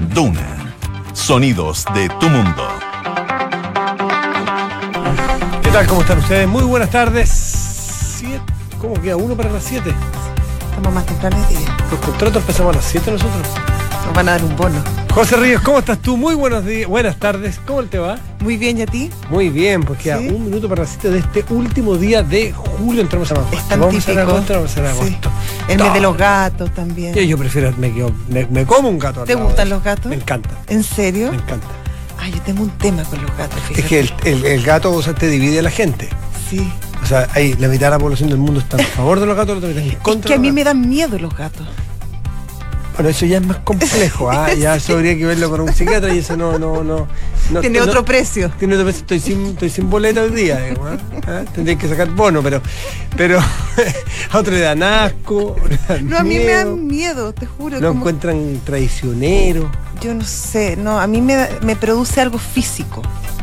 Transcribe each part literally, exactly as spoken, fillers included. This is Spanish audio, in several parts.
Duna. Sonidos de tu mundo. ¿Qué tal? ¿Cómo están ustedes? Muy buenas tardes. Siete. ¿Cómo queda? ¿Uno para las siete? Estamos más temprano de día. Los contratos empezamos a las siete nosotros. Nos van a dar un bono. José Ríos, ¿cómo estás tú? Muy buenos días, buenas tardes. ¿Cómo te va? Muy bien, ¿y a ti? Muy bien, pues queda ¿Sí? un minuto para las siete de este último día de julio. Entramos a agosto. Es tan vamos típico. a hacer agosto, vamos a hacer agosto. Sí. El mes de los gatos también. Yo, yo prefiero, me, quedo- me, me como un gato. al ¿Te lado gustan de los eso. gatos? Me encanta, ¿En serio? me encanta. Ay, yo tengo un tema con los gatos, fíjate. Es que el, el- el gato, o sea, te divide a la gente. Sí. O sea, hay, la mitad de la población del mundo está a favor de los gatos, la otra mitad en Es contra que a de mí los me gatos. dan miedo los gatos. Bueno, eso ya es más complejo, ¿ah? Ya eso habría que verlo con un psiquiatra y eso no, no, no. no Tiene no- otro precio. Tiene otro precio, estoy sin, estoy sin boleta hoy día, digamos, ¿ah? ¿Ah? Tendría que sacar bono, pero, pero a otro le dan asco, le dan No, a mí me miedo, dan miedo, te juro. lo como- encuentran traicionero. Yo no sé, no, a mí me, da- me produce algo físico.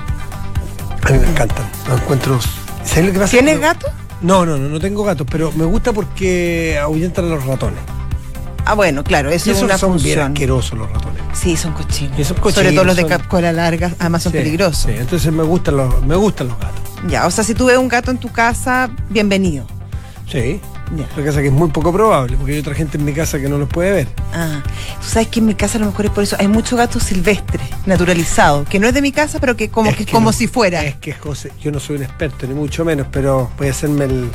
A mí me encantan, los encuentro. ¿Sabes lo que pasa? ¿Tienes No- gato? No, no, no, no tengo gatos, pero me gusta porque ahuyentan a los ratones. Ah, bueno, claro, Y eso es esos una son bien función. asquerosos los ratones. Sí, son cochinos. Y son Sobre cochinos, todo los de son- cap- cola larga, además son Sí, peligrosos. Sí, entonces me gustan los, me gustan los gatos. Ya, o sea, si tú ves un gato en tu casa, bienvenido. Sí. Ya. Lo que pasa es que es muy poco probable, porque hay otra gente en mi casa que no los puede ver. Ah, tú sabes que en mi casa a lo mejor es por eso. Hay mucho gato silvestre, naturalizado, que no es de mi casa, pero que como Es que, que como no- si fuera. Es que, José, yo no soy un experto, ni mucho menos, pero voy a hacerme el,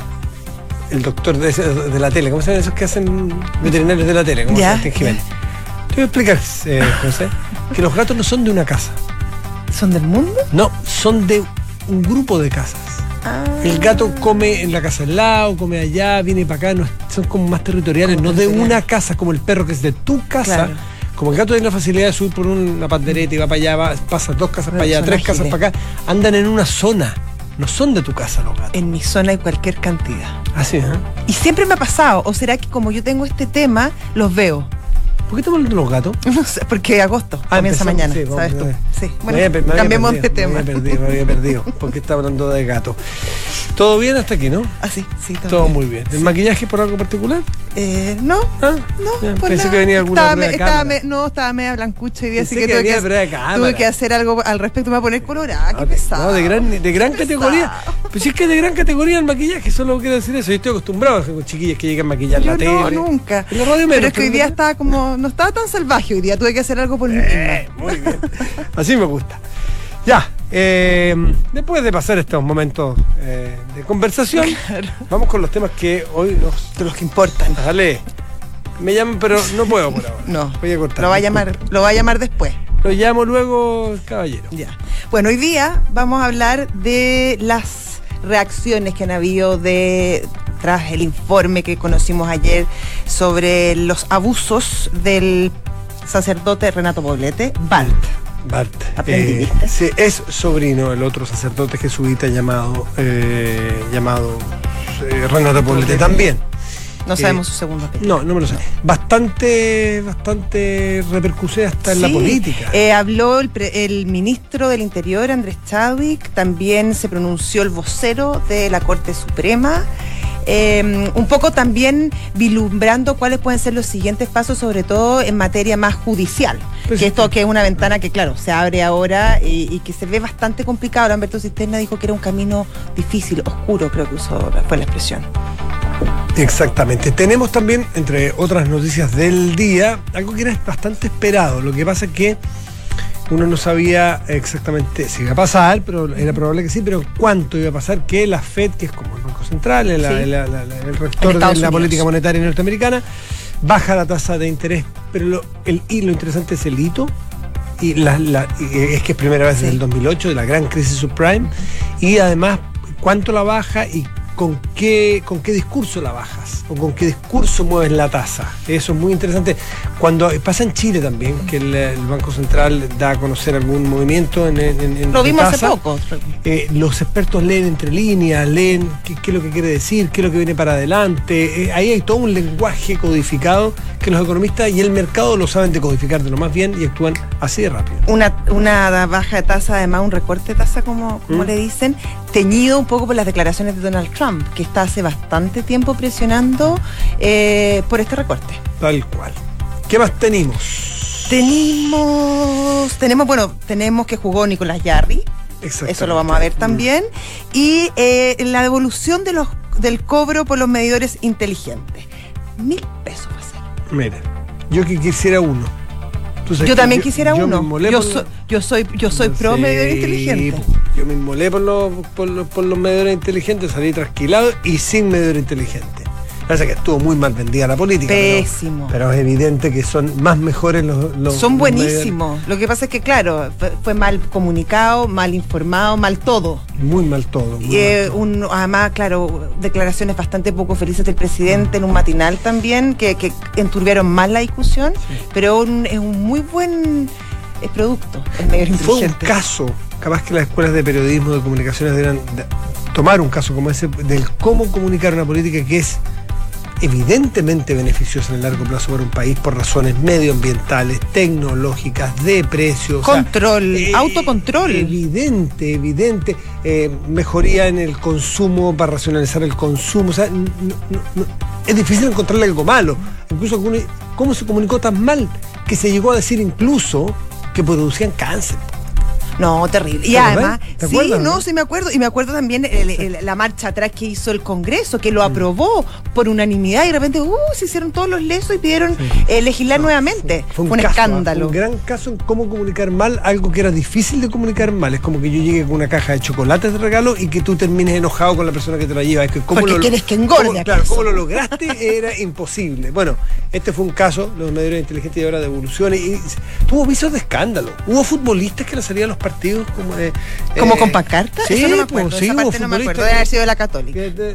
el doctor de, ese- de la tele. ¿Cómo se llaman esos que hacen veterinarios de la tele? ¿Cómo Ya, se llama? Jiménez. Te voy a explicar, eh, José, que los gatos no son de una casa. ¿Son del mundo? No, son de un grupo de casas. Ah. El gato come en la casa al lado, come allá, viene para acá, no es- son como más territoriales, Como no de territoriales. una casa, como el perro que es de tu casa. Claro. Como el gato tiene la facilidad de subir por una pandereta y va para allá, va, pasa dos casas Pero para allá, son tres casas ágiles. para acá, andan en una zona. No son de tu casa los gatos. En mi zona hay cualquier cantidad. Así, ¿eh? Y siempre me ha pasado, o será que como yo tengo este tema, los veo. ¿Por qué estamos hablando de los gatos? No sé, porque agosto Ah, comienza empezamos, mañana, sí, vamos ¿sabes a tú? ver. Sí, Me bueno, había per- me había cambiemos perdido, de tema. Me había perdido, me había perdido, porque estaba hablando de gatos. ¿Todo bien hasta aquí, no? Ah, sí, sí, todo, Todo bien. muy bien. ¿El maquillaje por algo particular? Eh, no, ¿Ah? no, Ya, pues pensé nada. que venía alguna estaba, prueba me- de estaba cámara. me- No, estaba media blancucha hoy día, así Pensé que, que tuve, que venía hacer, prueba de cámara. tuve que hacer algo al respecto. Me voy a poner colorada, qué Ah, pesado. No, de gran, de gran Qué categoría. pesado. Pues si es que de gran categoría el maquillaje, solo quiero decir eso. Yo estoy acostumbrado con chiquillas que llegan a maquillar Yo la tele. no, nunca. En la radio menos, Pero es que hoy pero día no- estaba como, no estaba tan salvaje hoy día, tuve que hacer algo por mí Eh, misma. muy bien. Así me gusta. Ya, eh, después de pasar estos momentos eh, de conversación, vamos con los temas que hoy nos... De los que importan. Dale. Me llaman, pero no puedo por ahora. No, Voy a cortar. lo va a disculpa. llamar, lo va a llamar después. Lo llamo luego, caballero. Ya. Bueno, hoy día vamos a hablar de las reacciones que han habido de tras el informe que conocimos ayer sobre los abusos del sacerdote Renato Poblete, Bart. Bart. Aprendidista. Eh, sí, es sobrino del otro sacerdote jesuita llamado eh, llamado eh, Renato Poblete también. No Eh, sabemos su segundo apellido. No, no me lo sé. Bastante, bastante repercusión hasta en la Sí, política. eh, habló el, pre- el ministro del Interior, Andrés Chadwick, también se pronunció el vocero de la Corte Suprema, eh, un poco también vislumbrando cuáles pueden ser los siguientes pasos, sobre todo en materia más judicial. Pues que sí. esto que es una ventana que, claro, se abre ahora y, y que se ve bastante complicado. Humberto Cisterna dijo que era un camino difícil, oscuro, creo que usó, fue la expresión. Exactamente. Tenemos también, entre otras noticias del día, algo que era bastante esperado. Lo que pasa es que uno no sabía exactamente si iba a pasar, pero era probable que sí, pero cuánto iba a pasar, que la Fed, que es como el Banco Central, la- Sí. la- la- la- el rector de Estados la Unidos. política monetaria norteamericana, baja la tasa de interés, pero lo, el, y lo interesante es el hito. Y, la, la- y es que es primera vez Sí. desde el dos mil ocho, de la gran crisis subprime, y además cuánto la baja y con qué, con qué discurso la bajas, o con qué discurso mueves la tasa. Eso es muy interesante. Cuando pasa en Chile también, que el, el Banco Central da a conocer algún movimiento en, en, en Lo de vimos hace tasa, poco. eh, los expertos leen entre líneas, leen qué, qué es lo que quiere decir, qué es lo que viene para adelante. Eh, ahí hay todo un lenguaje codificado que los economistas y el mercado lo saben decodificar de lo más bien y actúan así de rápido. Una, una baja de tasa, además un recorte de tasa, como, como ¿Mm? le dicen, teñido un poco por las declaraciones de Donald Trump, que está hace bastante tiempo presionando eh, por este recorte. Tal cual. ¿Qué más tenemos? Tenemos, tenemos, bueno, tenemos que jugó Nicolás Jarry. Eso lo vamos a ver también. Mm. Y eh, la devolución de los, del cobro por los medidores inteligentes. Mil pesos va a ser. Mira, yo que quisiera uno. Yo también yo, quisiera yo uno. Me yo, por so, yo soy, yo soy pro sí, medidor inteligente. Yo me inmolé por los, por los, por los medidores inteligentes, salí trasquilado y sin medidor inteligente. Parece que estuvo muy mal vendida la política. Pésimo. Pero, pero es evidente que son más mejores los. los son los buenísimos. Medidores. Lo que pasa es que, claro, fue, fue mal comunicado, mal informado, mal todo. Muy mal todo. Muy eh, mal todo. Un, además, claro, declaraciones bastante poco felices del presidente en un matinal también, que, que enturbiaron más la discusión, sí. Pero un, es un muy buen eh, producto el medidor inteligente. Fue un caso, capaz que las escuelas de periodismo, de comunicaciones deberían de, tomar un caso como ese, del cómo comunicar una política que es evidentemente beneficiosa en el largo plazo para un país por razones medioambientales, tecnológicas, de precios. Control, o sea, eh, autocontrol. Evidente, evidente. Eh, mejoría en el consumo para racionalizar el consumo. O sea, no, no, no, es difícil encontrarle algo malo. Incluso, ¿cómo se comunicó tan mal que se llegó a decir incluso que producían cáncer? No, terrible. Y además, ¿te sí, acuerdas, no, no? sí me acuerdo. Y me acuerdo también el, el, la marcha atrás que hizo el Congreso, que lo aprobó por unanimidad y de repente, uh, se hicieron todos los lesos y pidieron sí. eh, legislar no, nuevamente. Fue, fue un, fue un caso, escándalo. Un gran caso en cómo comunicar mal algo que era difícil de comunicar mal. Es como que yo llegue con una caja de chocolates de regalo y que tú termines enojado con la persona que te la lleva. Es que cómo Porque lo, quieres que engorde. Cómo, claro, cómo lo lograste era imposible. Bueno, este fue un caso, los medidores inteligentes y ahora devoluciones. Y tuvo visos de escándalo. Hubo futbolistas que le salían a los partidos como de ¿Como eh, con pancarta? Sí, eso no me acuerdo, pues, sí, esa parte no me acuerdo, debe haber sido de la Católica. Te...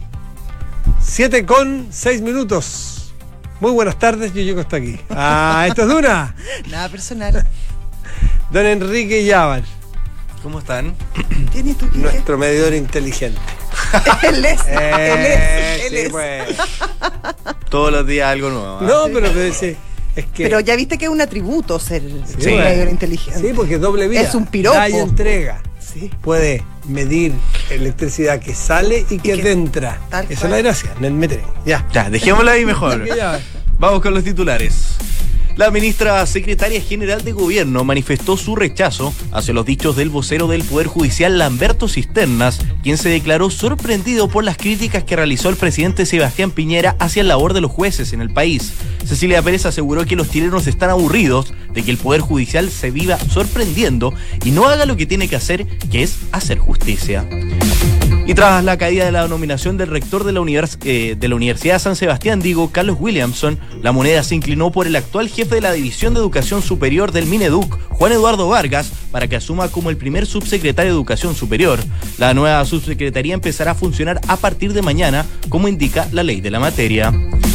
Siete con seis minutos. Muy buenas tardes, yo llego hasta aquí. Ah, esto es Duna. Nada personal. Don Enrique Yávar. ¿Cómo están? ¿Tienes tú, nuestro medidor inteligente. Él es, eh, él es, él sí, es. Pues. Todos los días algo nuevo. ¿eh? No, pero pues, sí. Es que, pero ya viste que es un atributo ser sí, un medidor inteligente. Sí, porque es doble vía. Es un piropo. Da y entrega. Sí. Puede medir electricidad que sale y que, y que entra. Esa es la gracia. Meter. Ya. Ya, dejémosla ahí mejor. Vamos con los titulares. La ministra secretaria general de Gobierno manifestó su rechazo hacia los dichos del vocero del Poder Judicial, Lamberto Cisternas, quien se declaró sorprendido por las críticas que realizó el presidente Sebastián Piñera hacia la labor de los jueces en el país. Cecilia Pérez aseguró que los chilenos están aburridos de que el Poder Judicial se viva sorprendiendo y no haga lo que tiene que hacer, que es hacer justicia. Y tras la caída de la nominación del rector de la, univers- eh, de la Universidad de San Sebastián, digo, Carlos Williamson, la moneda se inclinó por el actual jefe de la División de Educación Superior del Mineduc, Juan Eduardo Vargas, para que asuma como el primer subsecretario de Educación Superior. La nueva subsecretaría empezará a funcionar a partir de mañana, como indica la ley de la materia.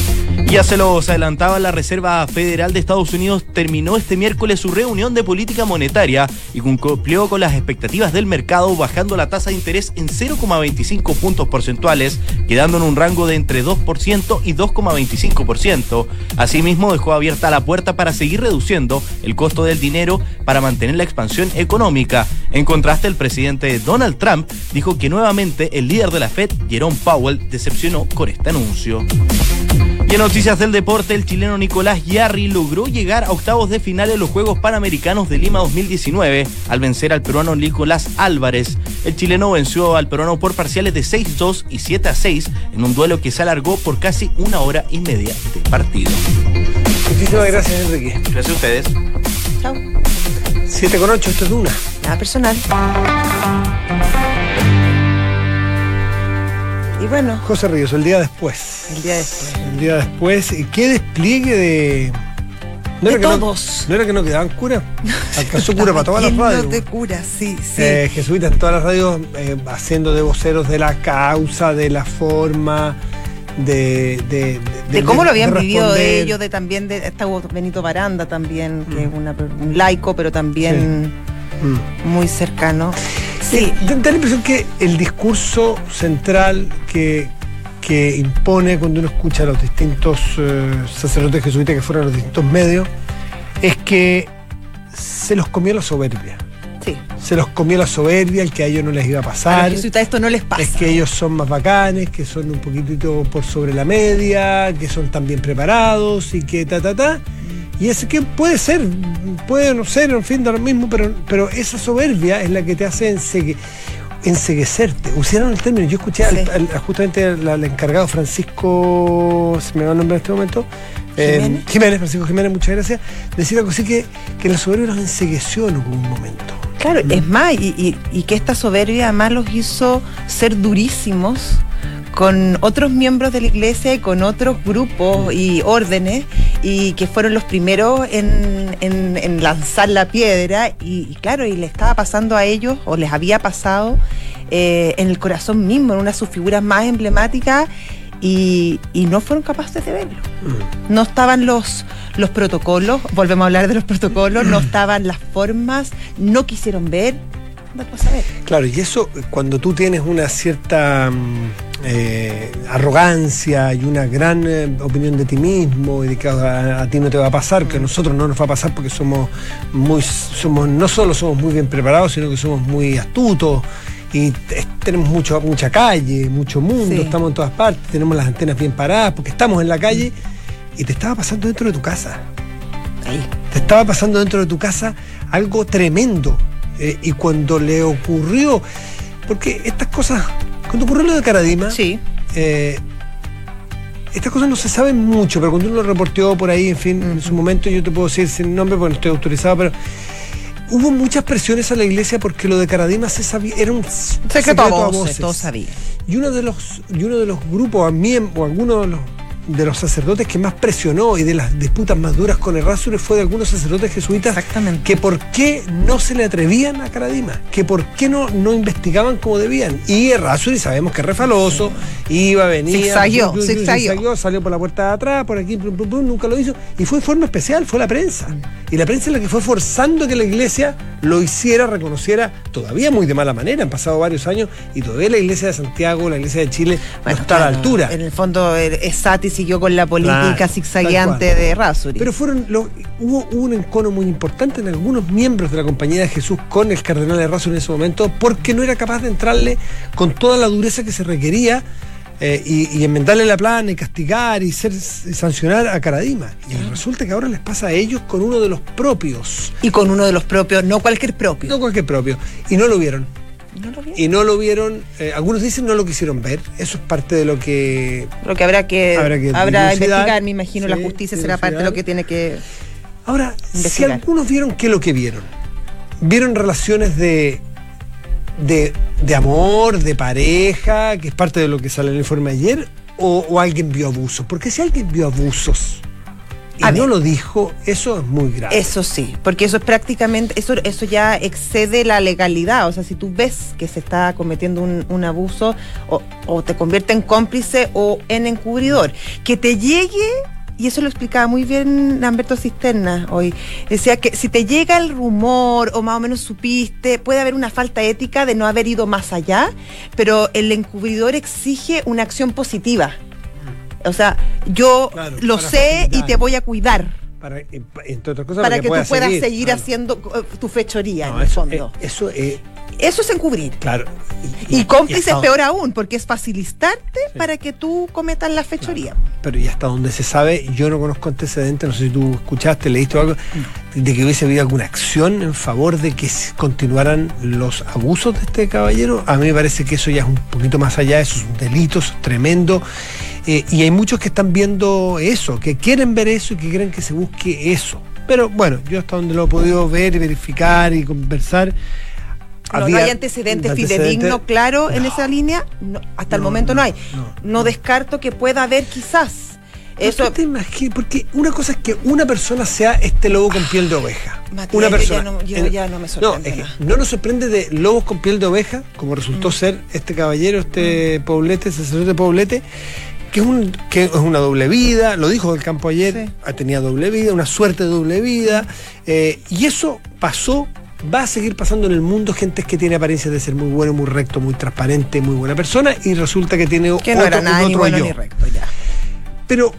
Ya se los adelantaba, la Reserva Federal de Estados Unidos terminó este miércoles su reunión de política monetaria y cumplió con las expectativas del mercado, bajando la tasa de interés en cero coma veinticinco puntos porcentuales, quedando en un rango de entre dos por ciento y dos coma veinticinco por ciento. Asimismo, dejó abierta la puerta para seguir reduciendo el costo del dinero para mantener la expansión económica. En contraste, el presidente Donald Trump dijo que nuevamente el líder de la Fed, Jerome Powell, decepcionó con este anuncio. Y en noticias del deporte, el chileno Nicolás Jarry logró llegar a octavos de final en los Juegos Panamericanos de Lima dos mil diecinueve al vencer al peruano Nicolás Álvarez. El chileno venció al peruano por parciales de seis dos y siete a seis en un duelo que se alargó por casi una hora y media de partido. Muchísimas gracias, Enrique. Gracias a ustedes. Chao. siete con ocho, esto es Duna. Nada personal. Y bueno, José Ríos, el día después. El día después. El día después. ¿Y qué despliegue de. ¿No de era todos. Que no, ¿No era que no quedaban cura? Alcanzó cura para todas las radios. de cura, sí, sí. Eh, jesuitas en todas las radios eh, haciendo de voceros de la causa, de la forma, de. De, de, de cómo de, lo habían de vivido de ellos, de también. De, está Benito Baranda también, mm. que es una, un laico, pero también sí. mm. muy cercano. Sí. Da la impresión que el discurso central que, que impone cuando uno escucha a los distintos eh, sacerdotes jesuitas que fueron a los distintos medios es que se los comió la soberbia. Sí. Se los comió la soberbia, el que a ellos no les iba a pasar. A los jesuitas esto no les pasa. Es que ellos son más bacanes, que son un poquitito por sobre la media, que son tan bien preparados y que ta, ta, ta. Y ese que puede ser, puede no ser, en fin, de lo mismo, pero, pero esa soberbia es la que te hace ensegue, enseguecerte. Usaron el término, yo escuché sí. al, al, justamente al, al encargado Francisco, se me va el nombre en este momento, Jiménez. Eh, Jiménez, Francisco Jiménez, muchas gracias, decir algo así que, que la soberbia los ensegueció en algún momento. Claro, ¿no? Es más, y, y, y que esta soberbia además los hizo ser durísimos con otros miembros de la iglesia y con otros grupos y órdenes, y que fueron los primeros en, en, en lanzar la piedra, y, y claro, y le estaba pasando a ellos, o les había pasado eh, en el corazón mismo, en una de sus figuras más emblemáticas, y, y no fueron capaces de verlo. Mm. No estaban los, los protocolos, volvemos a hablar de los protocolos, no estaban las formas, no quisieron ver, no puedo saber. Claro, y eso cuando tú tienes una cierta eh, arrogancia y una gran eh, opinión de ti mismo y de que a, a ti no te va a pasar, que a nosotros no nos va a pasar porque somos muy, somos no solo somos muy bien preparados, sino que somos muy astutos y t- tenemos mucho, mucha calle, mucho mundo, sí. Estamos en todas partes, tenemos las antenas bien paradas porque estamos en la calle, y te estaba pasando dentro de tu casa. Ahí. Te estaba pasando dentro de tu casa algo tremendo. Eh, y cuando le ocurrió, porque estas cosas, cuando ocurrió lo de Caradima, sí. eh, estas cosas no se saben mucho, pero cuando uno lo reporteó por ahí, en fin, uh-huh. en su momento, yo te puedo decir sin nombre porque no estoy autorizado, pero hubo muchas presiones a la iglesia porque lo de Caradima se sabía, era un secreto, secreto a voces, a voces. Todos sabían. Y uno de los, y uno de los grupos, o algunos de los de los sacerdotes que más presionó y de las disputas más duras con Errázuriz fue de algunos sacerdotes jesuitas. Exactamente. Que por qué no se le atrevían a Caradima, que por qué no, no investigaban como debían. Y Errázuriz sabemos que es refaloso, iba, venía, zigzagueó, zigzagueó. salió por la puerta de atrás, por aquí, plum, plum, plum, nunca lo hizo, y fue de forma especial, fue la prensa. Y la prensa es la que fue forzando que la iglesia lo hiciera, reconociera, todavía muy de mala manera, han pasado varios años, y todavía la iglesia de Santiago, la iglesia de Chile, bueno, no está claro, a la altura. En el fondo, Esati siguió con la política ah, zigzagueante de Errázuriz. Pero fueron lo, hubo, hubo un encono muy importante en algunos miembros de la Compañía de Jesús con el cardenal Errázuriz en ese momento, porque no era capaz de entrarle con toda la dureza que se requería eh, y, y enmendarle la plana y castigar y, ser, y sancionar a Caradima. Y ah. resulta que ahora les pasa a ellos con uno de los propios. Y con uno de los propios, no cualquier propio. No cualquier propio. Y no lo vieron. ¿No lo vieron? Y no lo vieron, eh, algunos dicen no lo quisieron ver, eso es parte de lo que... Lo que habrá que, habrá que habrá investigar, me imagino, sí, la justicia será parte de lo que tiene que Ahora, investigar. Si algunos vieron, ¿qué es lo que vieron? Vieron relaciones de, de, de amor, de pareja, que es parte de lo que sale en el informe ayer, o, o alguien vio abusos, porque si alguien vio abusos y a no ver, lo dijo, eso es muy grave. Eso sí, porque eso es prácticamente, eso, eso ya excede la legalidad. O sea, si tú ves que se está cometiendo un, un abuso, o, o te convierte en cómplice o en encubridor. Que te llegue, y eso lo explicaba muy bien Lamberto Cisterna hoy, decía que si te llega el rumor o más o menos supiste, puede haber una falta ética de no haber ido más allá, pero el encubridor exige una acción positiva. O sea, yo claro, lo sé facilitar. Y te voy a cuidar. Para, entre otras cosas, para que, que puedas tú puedas seguir, seguir claro. haciendo tu fechoría, no, en el eso, fondo. Eh, eso, eh, eso es encubrir. Claro. Y, y, y cómplice es peor aún, porque es facilitarte sí. para que tú cometas la fechoría. Claro. Pero y hasta donde se sabe, yo no conozco antecedentes, no sé si tú escuchaste, leíste algo, no. de que hubiese habido alguna acción en favor de que continuaran los abusos de este caballero. A mí me parece que eso ya es un poquito más allá, eso es un delito, eso es tremendo. Eh, y hay muchos que están viendo eso, que quieren ver eso y que quieren que se busque eso. Pero bueno, yo hasta donde lo he podido ver y verificar y conversar. No, no hay antecedentes fidedignos, claro, no, en esa línea. No, hasta no, el momento no, no hay. No, no, no descarto que pueda haber quizás. Eso te imaginas, porque una cosa es que una persona sea este lobo con piel de oveja. Matías, una persona. Yo, ya no, yo en, ya no me sorprende. No, es que no nos sorprende de lobos con piel de oveja, como resultó mm. ser este caballero, este mm. Poblete, sacerdote Poblete, que es, un, que es una doble vida, lo dijo del campo ayer, sí. tenía doble vida, una suerte de doble vida, eh, y eso pasó, va a seguir pasando en el mundo, gente que tiene apariencia de ser muy bueno, muy recto, muy transparente, muy buena persona, y resulta que tiene que no otro, era nada otro ni bueno yo. Ni recto, ya. Pero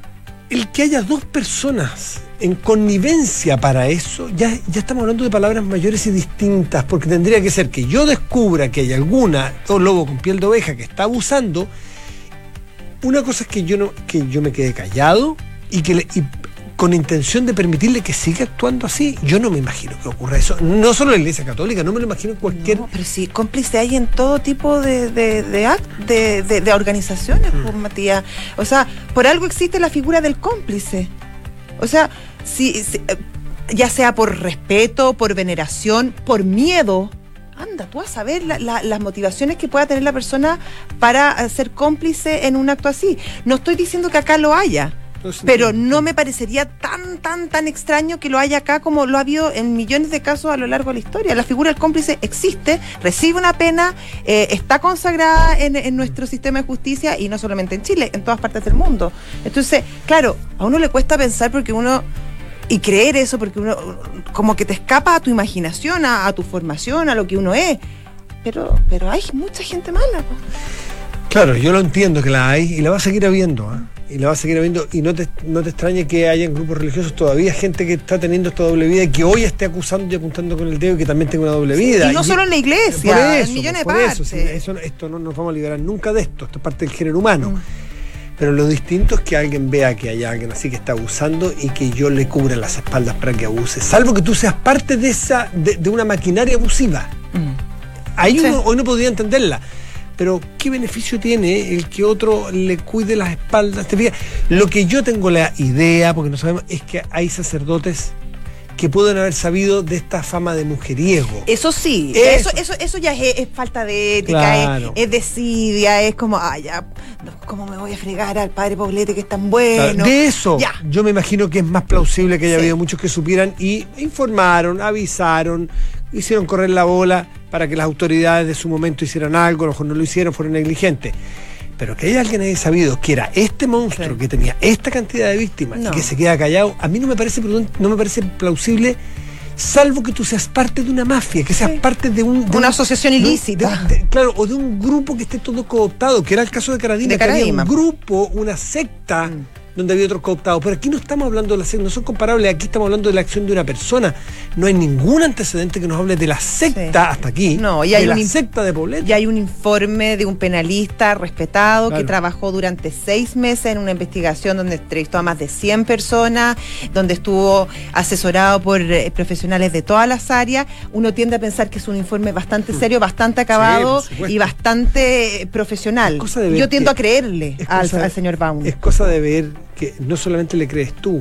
el que haya dos personas en connivencia para eso, ya, ya estamos hablando de palabras mayores y distintas, porque tendría que ser que yo descubra que hay alguna lobo con piel de oveja que está abusando. Una cosa es que yo no que yo me quede callado y que le, y con intención de permitirle que siga actuando así. Yo no me imagino que ocurra eso. No solo en la Iglesia Católica, no me lo imagino en cualquier... No, pero sí, cómplice hay en todo tipo de, de, de, act, de, de, de organizaciones, mm. pues, Matías. O sea, por algo existe la figura del cómplice. O sea, si, si ya sea por respeto, por veneración, por miedo... Anda, tú vas a ver la, la, las motivaciones que pueda tener la persona para ser cómplice en un acto así. No estoy diciendo que acá lo haya, pero no me parecería tan, tan, tan extraño que lo haya acá como lo ha habido en millones de casos a lo largo de la historia. La figura del cómplice existe, recibe una pena, eh, está consagrada en, en nuestro sistema de justicia y no solamente en Chile, en todas partes del mundo. Entonces, claro, a uno le cuesta pensar porque uno... Y creer eso porque uno como que te escapa a tu imaginación, a, a tu formación, a lo que uno es. Pero pero hay mucha gente mala. ¿No? Claro, yo lo entiendo que la hay y la va a seguir habiendo. ¿eh? Y la va a seguir habiendo. Y no te, no te extrañe que haya en grupos religiosos todavía gente que está teniendo esta doble vida y que hoy esté acusando y apuntando con el dedo y que también tenga una doble vida. Y no y, solo en la iglesia, por eso, en millones por de eso, partes. Sí, eso, esto no nos vamos a liberar nunca de esto. Esto es parte del género humano. Mm. Pero lo distinto es que alguien vea que hay alguien así que está abusando y que yo le cubra las espaldas para que abuse, salvo que tú seas parte de esa de, de una maquinaria abusiva. Mm. Ahí sí. uno, uno podría entenderla. Pero ¿qué beneficio tiene el que otro le cuide las espaldas? ¿Te fijas? Lo que yo tengo la idea, porque no sabemos, es que hay sacerdotes que pueden haber sabido de esta fama de mujeriego. Eso sí, eso eso, eso, eso ya es, es falta de ética, claro. es, es desidia, es como, ah, ya, ¿cómo me voy a fregar al padre Poblete que es tan bueno? Claro, de eso, ya. Yo me imagino que es más plausible que haya sí. habido muchos que supieran y informaron, avisaron, hicieron correr la bola para que las autoridades de su momento hicieran algo, a lo mejor no lo hicieron, fueron negligentes. Pero que haya alguien haya sabido que era este monstruo sí. que tenía esta cantidad de víctimas no. y que se queda callado, a mí no me parece no me parece plausible, salvo que tú seas parte de una mafia, que seas sí. parte de, un, de una un, asociación ilícita. De, de, claro, o de un grupo que esté todo cooptado, que era el caso de Caradima, de que había un grupo, una secta, mm. donde había otros cooptados. Pero aquí no estamos hablando de la secta, no son comparables, aquí estamos hablando de la acción de una persona. No hay ningún antecedente que nos hable de la secta sí. hasta aquí, no, y hay de la in- secta de Poblete. Y hay un informe de un penalista respetado claro. que trabajó durante seis meses en una investigación donde entrevistó a más de cien personas, donde estuvo asesorado por eh, profesionales de todas las áreas. Uno tiende a pensar que es un informe bastante serio, bastante acabado sí, y bastante eh, profesional. Yo tiendo a creerle al, cosa, al señor Baum. Es cosa de ver que no solamente le crees tú,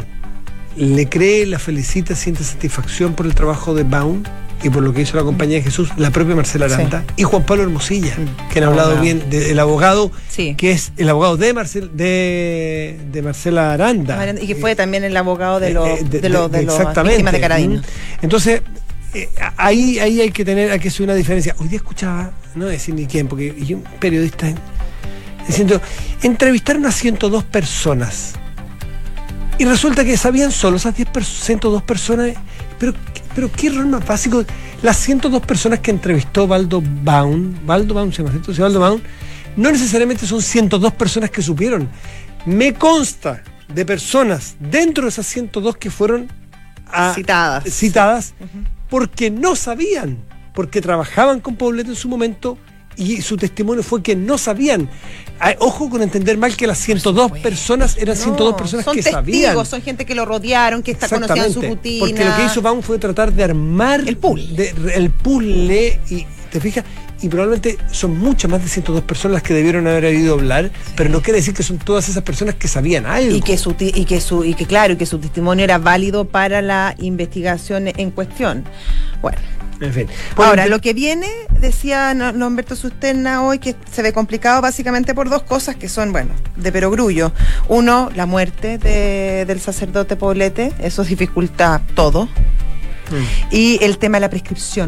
le cree, la felicita, siente satisfacción por el trabajo de Baum y por lo que hizo la Compañía de Jesús, la propia Marcela Aranda sí. y Juan Pablo Hermosilla, que han hablado abogado. bien del abogado, sí. que es el abogado de, Marcel, de, de Marcela Aranda. Y que fue también el abogado de los eh, de, de, de, de, de las víctimas de Caradima. Entonces, eh, ahí, ahí hay que tener, hay que hacer una diferencia. Hoy día escuchaba, no voy a decir ni quién, porque yo un periodista diciendo, entrevistaron a ciento dos personas. Y resulta que sabían solo esas diez ciento dos personas, pero, pero qué error más básico. Las ciento dos personas que entrevistó Valdo Baum, Valdo Baum se llama, ¿cierto? Sí, Valdo Baum, no necesariamente son ciento dos personas que supieron. Me consta de personas dentro de esas ciento dos que fueron a, citadas, citadas uh-huh. porque no sabían, porque trabajaban con Poblete en su momento y su testimonio fue que no sabían. Ay, ojo con entender mal que las ciento dos personas eran no, ciento dos personas que testigos, sabían. Son gente que lo rodearon, que está conocían su rutina. Porque lo que hizo Baum fue tratar de armar el puzzle. De, el puzzle y te fijas, y probablemente son muchas más de ciento dos personas las que debieron haber oído hablar, sí. pero no quiere decir que son todas esas personas que sabían algo. Y que su y que su y que claro, y que su testimonio era válido para la investigación en cuestión. Bueno, en fin. Ahora, lo que viene, decía Norberto Susterna hoy, que se ve complicado básicamente por dos cosas que son, bueno, de perogrullo. Uno, la muerte de, del sacerdote Poblete, eso dificulta todo. Mm. Y el tema de la prescripción.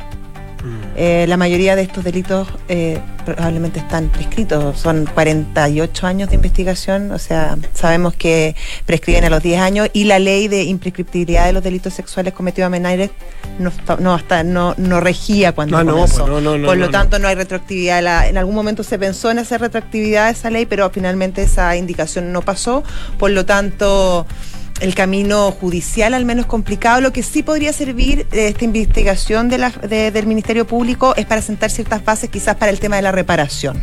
Mm. Eh, la mayoría de estos delitos eh, probablemente están prescritos. Son cuarenta y ocho años de investigación, o sea, sabemos que prescriben a los diez años y la ley de imprescriptibilidad de los delitos sexuales cometidos a menores no no hasta no no regía cuando no, comenzó. No, no, no, por lo no, tanto no. no hay retroactividad. La, en algún momento se pensó en hacer retroactividad de esa ley, pero finalmente esa indicación no pasó. Por lo tanto, el camino judicial al menos complicado. Lo que sí podría servir de esta investigación de la, de, del Ministerio Público es para sentar ciertas bases quizás para el tema de la reparación.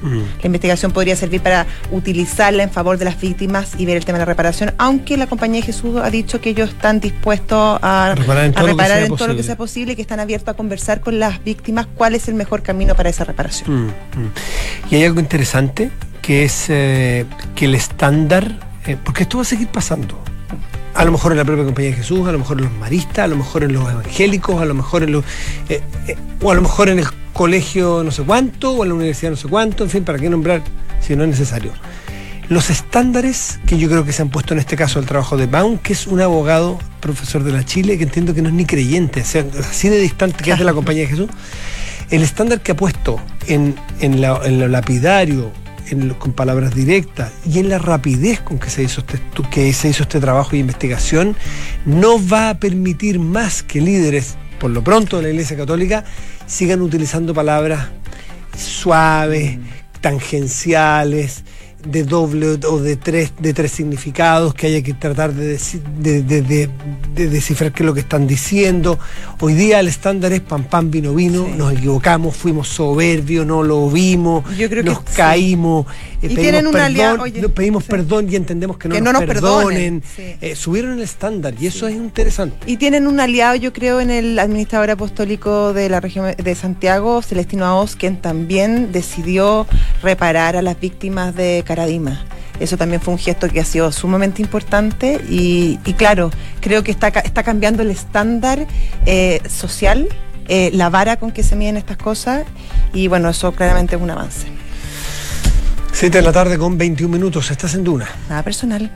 Mm. La investigación podría servir para utilizarla en favor de las víctimas y ver el tema de la reparación, aunque la Compañía de Jesús ha dicho que ellos están dispuestos a reparar en todo, a reparar lo, que en todo lo que sea posible y que están abiertos a conversar con las víctimas cuál es el mejor camino para esa reparación. Mm, mm. Y hay algo interesante, que es eh, que el estándar, eh, porque esto va a seguir pasando, a lo mejor en la propia Compañía de Jesús, a lo mejor en los maristas, a lo mejor en los evangélicos, a lo mejor en los eh, eh, o a lo mejor en el colegio no sé cuánto, o en la universidad no sé cuánto, en fin, para qué nombrar si no es necesario. Los estándares que yo creo que se han puesto en este caso el trabajo de Baum, que es un abogado, profesor de la Chile, que entiendo que no es ni creyente, o sea, así de distante que es de la Compañía de Jesús, el estándar que ha puesto en, en, la, en lo lapidario, en lo, con palabras directas y en la rapidez con que se hizo este, que se hizo este trabajo y investigación, no va a permitir más que líderes, por lo pronto, de la Iglesia Católica, sigan utilizando palabras suaves, tangenciales, de doble o de tres, de tres significados, que haya que tratar de, deci- de, de, de, de descifrar qué es lo que están diciendo. Hoy día el estándar es pam pam vino vino, sí. Nos equivocamos, fuimos soberbios, no lo vimos, Yo creo nos que, caímos, sí. eh, y pedimos, perdón, alia- oye, pedimos sí. perdón y entendemos que no, que nos, no nos perdonen. perdonen. Sí. Eh, subieron el estándar y eso sí. Es interesante. Y tienen un aliado, yo creo, en el administrador apostólico de la región de Santiago, Celestino Aoz, quien también decidió reparar a las víctimas de Caradima. Eso también fue un gesto que ha sido sumamente importante y, y claro, creo que está, está cambiando el estándar eh, social, eh, la vara con que se miden estas cosas y bueno, eso claramente es un avance. siete de la tarde con veintiún minutos, estás en Duna. Nada personal.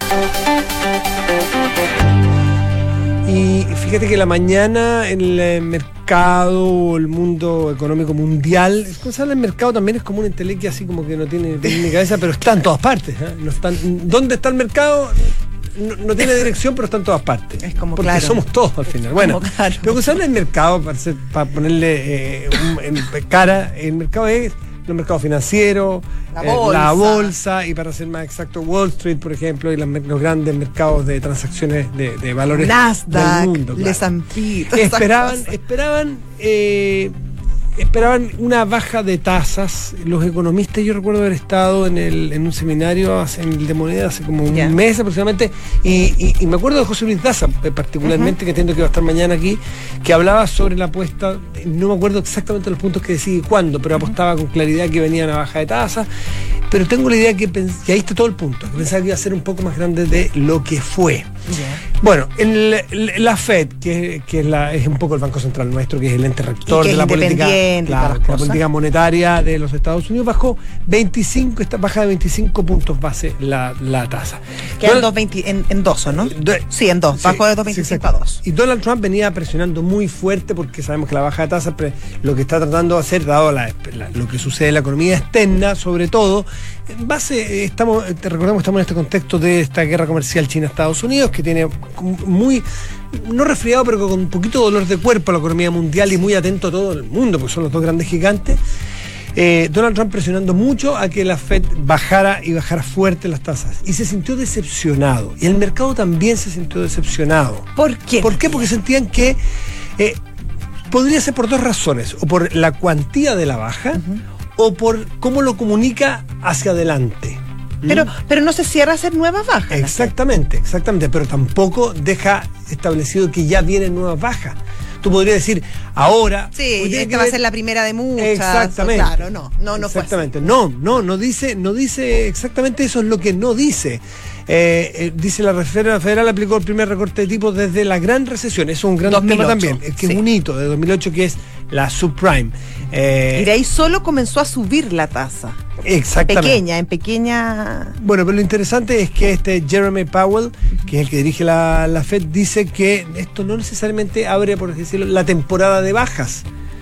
Y fíjate que la mañana en el mercado, el mundo económico mundial, cuando se habla del mercado también es como una entelequia así como que no tiene ni cabeza, pero está en todas partes. ¿eh? No están, ¿dónde está el mercado? No, no tiene dirección, pero está en todas partes. Es como porque claro. somos todos al final. Bueno, claro. Pero cuando se habla del mercado, para, hacer, para ponerle eh, un, en cara, el mercado es los mercados financieros, la eh, bolsa. la bolsa y para ser más exacto Wall Street, por ejemplo, y las, los grandes mercados de transacciones de, de valores Nasdaq, del mundo. Claro. S and P, Esperaban, esperaban, eh, esperaban una baja de tasas. Los economistas, yo recuerdo haber estado en, el, en un seminario hace, en el de moneda hace como un yeah. mes aproximadamente, y, y, y me acuerdo de José Luis Daza, particularmente, uh-huh. que entiendo que va a estar mañana aquí, que hablaba sobre la apuesta, no me acuerdo exactamente los puntos que decía y cuándo, pero apostaba con claridad que venía una baja de tasas. Pero tengo la idea que, pens- que ahí está todo el punto, que pensaba que iba a ser un poco más grande de lo que fue. Yeah. Bueno, el, el, la Fed, que, que es, la, es un poco el Banco Central nuestro, que es el ente rector de la política, la, la política monetaria de los Estados Unidos, bajó veinticinco, esta baja de veinticinco puntos base la, la tasa. Que en, dos veinte, en, en dos, ¿no? De, sí, en dos, bajó sí, de dos veinticinco sí, a dos. Y Donald Trump venía presionando muy fuerte porque sabemos que la baja de tasas, lo que está tratando de hacer, dado la, la, lo que sucede en la economía externa, sobre todo, en base, estamos, te recordamos que estamos en este contexto de esta guerra comercial China-Estados Unidos, que tiene muy, no resfriado, pero con un poquito de dolor de cuerpo a la economía mundial y muy atento a todo el mundo, porque son los dos grandes gigantes. Eh, Donald Trump presionando mucho a que la Fed bajara y bajara fuerte las tasas. Y se sintió decepcionado. Y el mercado también se sintió decepcionado. ¿Por qué? ¿Por qué? Porque sentían que eh, podría ser por dos razones. O por la cuantía de la baja, uh-huh. o por cómo lo comunica hacia adelante. Pero, pero no se cierra a hacer nuevas bajas. Exactamente, exactamente. Pero tampoco deja establecido que ya vienen nuevas bajas. Tú podrías decir, ahora... Sí, esta va a ser la primera de muchas. Exactamente. Claro, no, no, no exactamente. No, no, no dice, no dice exactamente eso, es lo que no dice. Eh, eh, dice la Reserva Federal aplicó el primer recorte de tipos desde la gran recesión. Eso es un gran dos mil ocho, tema también, es que sí. Es un hito de dos mil ocho, que es la subprime. Eh, y de ahí solo comenzó a subir la tasa. Exactamente. Pequeña, en pequeña... Bueno, pero lo interesante es que este Jeremy Powell, que es el que dirige la, la Fed, dice que esto no necesariamente abre, por así decirlo, la temporada de bajas.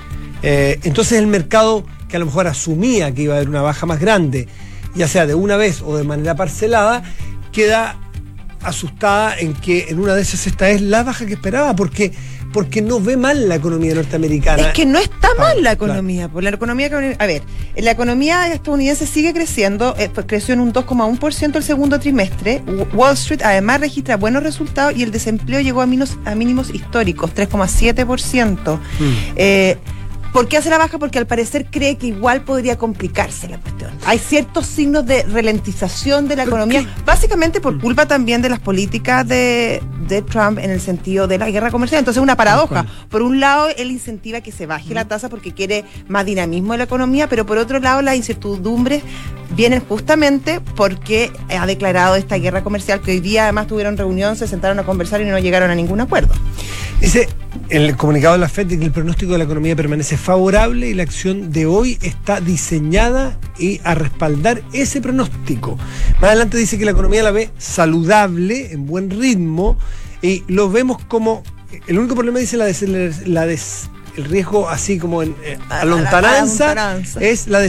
Eh, entonces el mercado, que a lo mejor asumía que iba a haber una baja más grande, ya sea de una vez o de manera parcelada, queda asustada en que en una de esas esta es la baja que esperaba, porque porque no ve mal la economía norteamericana. Es que no está mal la economía, claro. Por la economía, a ver, la economía estadounidense sigue creciendo, eh, creció en un dos coma uno por ciento el segundo trimestre. Wall Street además registra buenos resultados y el desempleo llegó a mínimos, a mínimos históricos, tres coma siete por ciento. Mm. Eh, ¿Por qué hace la baja? Porque al parecer cree que igual podría complicarse la cuestión. Hay ciertos signos de ralentización de la economía, qué? básicamente por culpa también de las políticas de, de Trump en el sentido de la guerra comercial. Entonces es una paradoja. Por un lado, él incentiva que se baje la tasa porque quiere más dinamismo en la economía, pero por otro lado, las incertidumbres vienen justamente porque ha declarado esta guerra comercial, que hoy día además tuvieron reunión, se sentaron a conversar y no llegaron a ningún acuerdo. Dice el comunicado de la Fed de que el pronóstico de la economía permanece favorable y la acción de hoy está diseñada y a respaldar ese pronóstico. Más adelante dice que la economía la ve saludable, en buen ritmo, y lo vemos como, el único problema, dice, la, des, la des, el riesgo así como en eh, a lontananza, a la es la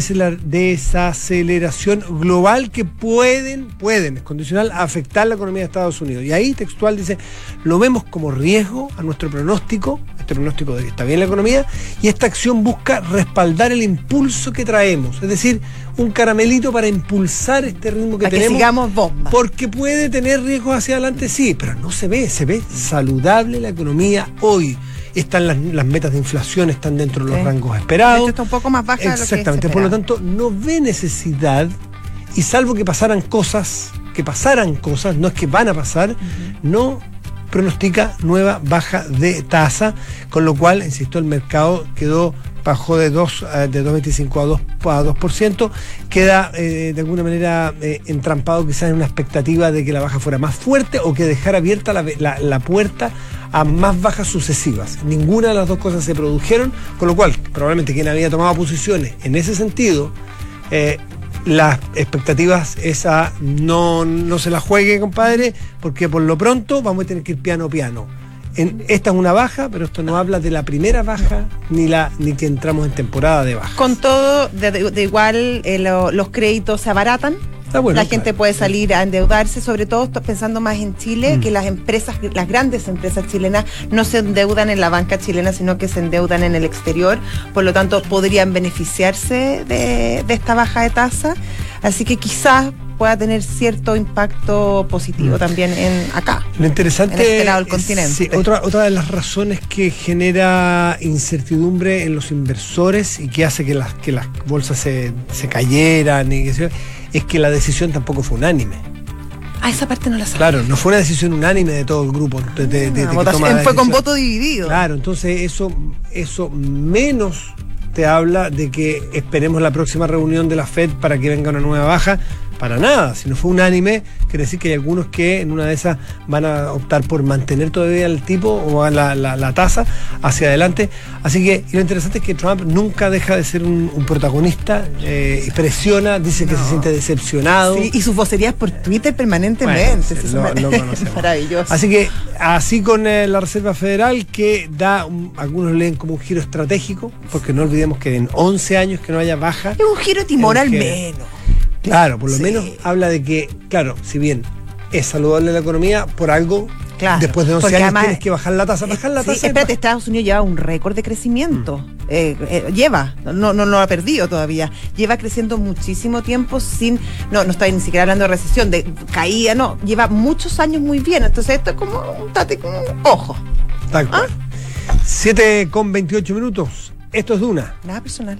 desaceleración global que pueden, pueden, es condicional, afectar la economía de Estados Unidos. Y ahí textual dice, lo vemos como riesgo a nuestro pronóstico, este pronóstico de que está bien la economía, y esta acción busca respaldar el impulso que traemos, es decir, un caramelito para impulsar este ritmo que para tenemos. Que sigamos bomba. Porque puede tener riesgos hacia adelante, sí, pero no se ve, se ve saludable la economía hoy. Están las, las metas de inflación, están dentro de los sí. rangos esperados. Esto está un poco más baja de lo que exactamente, por lo tanto, no ve necesidad, y salvo que pasaran cosas, que pasaran cosas, no es que van a pasar, uh-huh. no pronostica nueva baja de tasa, con lo cual, insisto, el mercado quedó, bajó de dos, de dos coma veinticinco a dos por ciento, queda eh, de alguna manera eh, entrampado quizás en una expectativa de que la baja fuera más fuerte o que dejara abierta la, la, la puerta a más bajas sucesivas. Ninguna de las dos cosas se produjeron, con lo cual probablemente quien había tomado posiciones en ese sentido, eh, las expectativas es a no, no se la juegue, compadre, porque por lo pronto vamos a tener que ir piano piano. En, esta es una baja, pero esto no habla de la primera baja ni la ni que entramos en temporada de baja. Con todo, de, de, de igual eh, lo, los créditos se abaratan. Bueno, la gente claro. puede salir a endeudarse, sobre todo pensando más en Chile, mm. que las empresas, las grandes empresas chilenas no se endeudan en la banca chilena, sino que se endeudan en el exterior, por lo tanto podrían beneficiarse de, de esta baja de tasa, así que quizás pueda tener cierto impacto positivo mm. también en acá. Lo interesante en este lado del continente. Sí, otra, otra de las razones que genera incertidumbre en los inversores y que hace que las, que las bolsas se, se cayeran y que se, es que la decisión tampoco fue unánime. Ah, esa parte no la sabía. Claro, no fue una decisión unánime de todo el grupo. De, de, de, de que toma fue con voto dividido. Claro, entonces eso, eso menos te habla de que esperemos la próxima reunión de la Fed para que venga una nueva baja. Para nada, si no fue unánime, quiere decir que hay algunos que en una de esas van a optar por mantener todavía el tipo o la, la, la tasa hacia adelante. Así que, y lo interesante es que Trump nunca deja de ser un, un protagonista, eh, presiona, dice que no. se siente decepcionado. Sí, y sus vocerías por Twitter permanentemente. Bueno, lo, lo es maravilloso. Así que, así con eh, la Reserva Federal, que da, un, algunos leen como un giro estratégico, porque no olvidemos que en once años que no haya baja. Es un giro de timón al menos. Claro, por lo sí. menos habla de que, claro, si bien es saludable la economía, por algo, claro, después de once años además, tienes que bajar la tasa. Bajar la sí, tasa. Espérate, Estados Unidos lleva un récord de crecimiento. Mm. Eh, eh, lleva, no, no, no lo ha perdido todavía. Lleva creciendo muchísimo tiempo sin, no, no estoy ni siquiera hablando de recesión, de caída, no. Lleva muchos años muy bien. Entonces esto es como un tate, como un ojo. Tal cual. ¿Ah? siete con veintiocho minutos. Esto es Duna. Nada personal.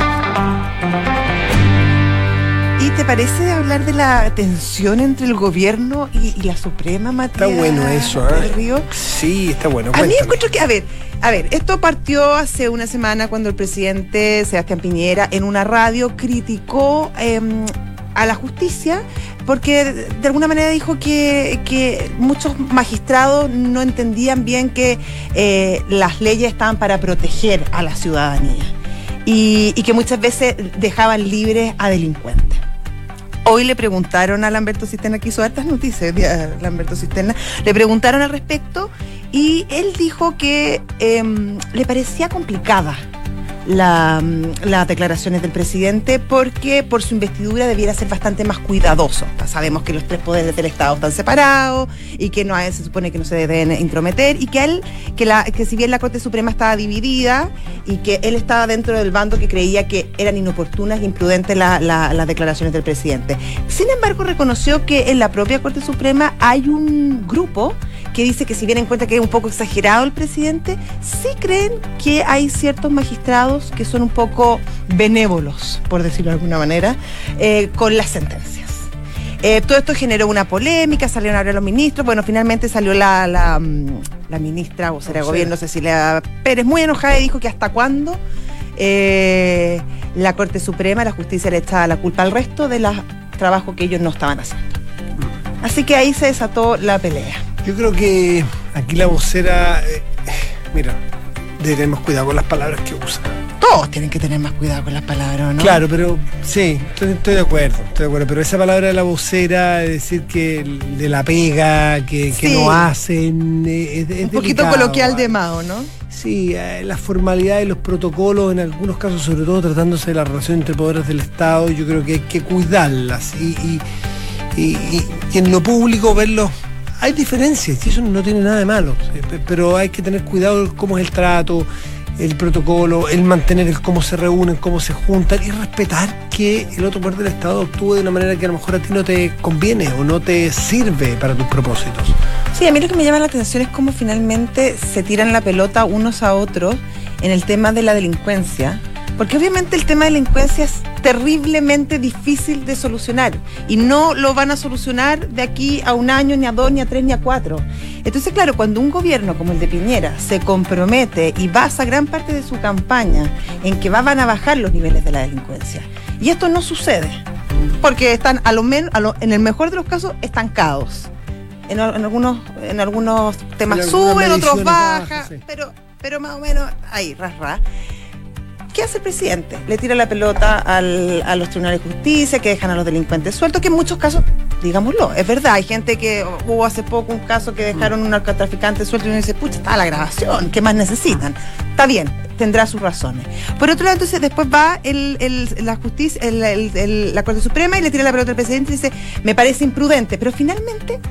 ¿Y te parece hablar de la tensión entre el gobierno y, y la Suprema, Matías? Está bueno eso, ¿eh? Del Río. Sí, está bueno. Cuéntame. A mí encuentro que, a ver, a ver, esto partió hace una semana cuando el presidente Sebastián Piñera en una radio criticó eh, a la justicia porque de alguna manera dijo que, que muchos magistrados no entendían bien que eh, las leyes estaban para proteger a la ciudadanía y, y que muchas veces dejaban libres a delincuentes. Hoy le preguntaron a Lamberto Cisterna, que hizo hartas noticias, día Lamberto Cisterna, le preguntaron al respecto y él dijo que eh, le parecía complicada la, las declaraciones del presidente porque por su investidura debiera ser bastante más cuidadoso. Sabemos que los tres poderes del Estado están separados y que no hay, se supone que no se deben intrometer y que él, que, la, que si bien la Corte Suprema estaba dividida y que él estaba dentro del bando que creía que eran inoportunas e imprudentes la, la, las declaraciones del presidente. Sin embargo, reconoció que en la propia Corte Suprema hay un grupo que dice que si bien encuentra que es un poco exagerado el presidente, sí creen que hay ciertos magistrados que son un poco benévolos, por decirlo de alguna manera, eh, con las sentencias. Eh, todo esto generó una polémica, salieron a hablar los ministros, bueno, finalmente salió la, la, la ministra vocera de gobierno, Cecilia Pérez, muy enojada y dijo que hasta cuándo eh, la Corte Suprema, la justicia le echaba la culpa al resto de los trabajos que ellos no estaban haciendo. Así que ahí se desató la pelea. Yo creo que aquí la vocera, eh, mira, tenemos cuidado con las palabras que usa. Todos tienen que tener más cuidado con las palabras, ¿no? Claro, pero sí, estoy, estoy de acuerdo, estoy de acuerdo. Pero esa palabra de la vocera, es decir que de la pega, que, que sí. no hacen, es, es un poquito delicado, coloquial de ¿eh? Mao, ¿no? Sí, eh, las formalidades, los protocolos, en algunos casos, sobre todo tratándose de la relación entre poderes del Estado, yo creo que hay que cuidarlas y, y, y, y, y en lo público verlos. Hay diferencias, y eso no tiene nada de malo, pero hay que tener cuidado de cómo es el trato, el protocolo, el mantener el cómo se reúnen, cómo se juntan y respetar que el otro poder del Estado actúe de una manera que a lo mejor a ti no te conviene o no te sirve para tus propósitos. Sí, a mí lo que me llama la atención es cómo finalmente se tiran la pelota unos a otros en el tema de la delincuencia, porque obviamente el tema de delincuencia es terriblemente difícil de solucionar y no lo van a solucionar de aquí a un año, ni a dos, ni a tres, ni a cuatro. Entonces, claro, cuando un gobierno como el de Piñera se compromete y basa gran parte de su campaña en que van a bajar los niveles de la delincuencia, y esto no sucede, porque están, a lo menos, a lo, en el mejor de los casos, estancados. En, en, algunos, en algunos temas suben, otros bajan, baja, sí. pero, pero más o menos ahí, ras, ras. ¿Qué hace el presidente? Le tira la pelota al, a los tribunales de justicia, que dejan a los delincuentes sueltos, que en muchos casos, digámoslo, es verdad, hay gente que hubo hace poco un caso que dejaron un narcotraficante suelto y uno dice, pucha, está la grabación, ¿qué más necesitan? Está bien, tendrá sus razones. Por otro lado, entonces, después va el, el, la justicia, el, el, el, la Corte Suprema y le tira la pelota al presidente y dice, me parece imprudente, pero finalmente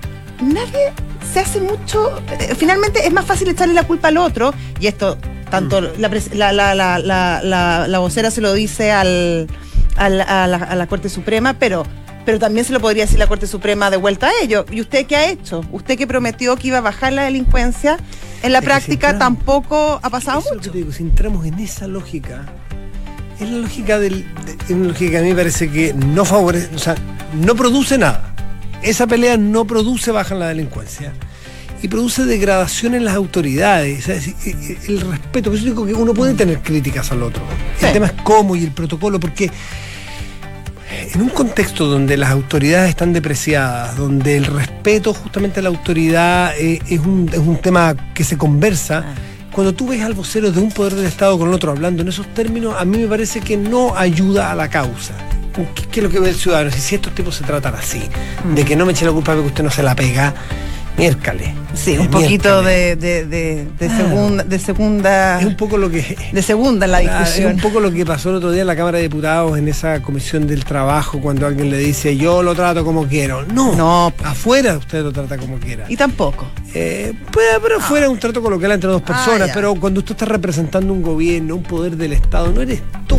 nadie se hace mucho, eh, finalmente es más fácil echarle la culpa al otro, y esto tanto la, la, la, la, la, la, la vocera se lo dice al, al, a, la, a la Corte Suprema, pero, pero también se lo podría decir la Corte Suprema de vuelta a ellos. ¿Y usted qué ha hecho? Usted que prometió que iba a bajar la delincuencia, en la es práctica si entramos, tampoco ha pasado eso mucho. Te digo, si entramos en esa lógica, es la lógica del, de, una lógica que a mí me parece que no favorece, o sea, no produce nada. Esa pelea no produce baja en la delincuencia. Y produce degradación en las autoridades, o sea, el respeto. Por eso digo que uno puede tener críticas al otro. Sí. El tema es cómo y el protocolo, porque en un contexto donde las autoridades están depreciadas, donde el respeto justamente a la autoridad eh, es, un, es un tema que se conversa, ah. cuando tú ves al vocero de un poder del Estado con el otro hablando en esos términos, a mí me parece que no ayuda a la causa. ¿Qué, qué es lo que ve el ciudadano? Si, si estos tipos se tratan así, mm. de que no me eche la culpa de que usted no se la pega, miércoles. Sí, un poquito de, de, de, de, ah, segunda, de segunda. Es un poco lo que. De segunda en la discusión. Es un poco lo que pasó el otro día en la Cámara de Diputados, en esa comisión del trabajo, cuando alguien le dice, yo lo trato como quiero. No, no, afuera usted lo trata como quiera. Y tampoco. Eh, pues, pero ah. fuera un trato coloquial entre dos personas, ah, pero cuando usted está representando un gobierno, un poder del Estado, no eres tú.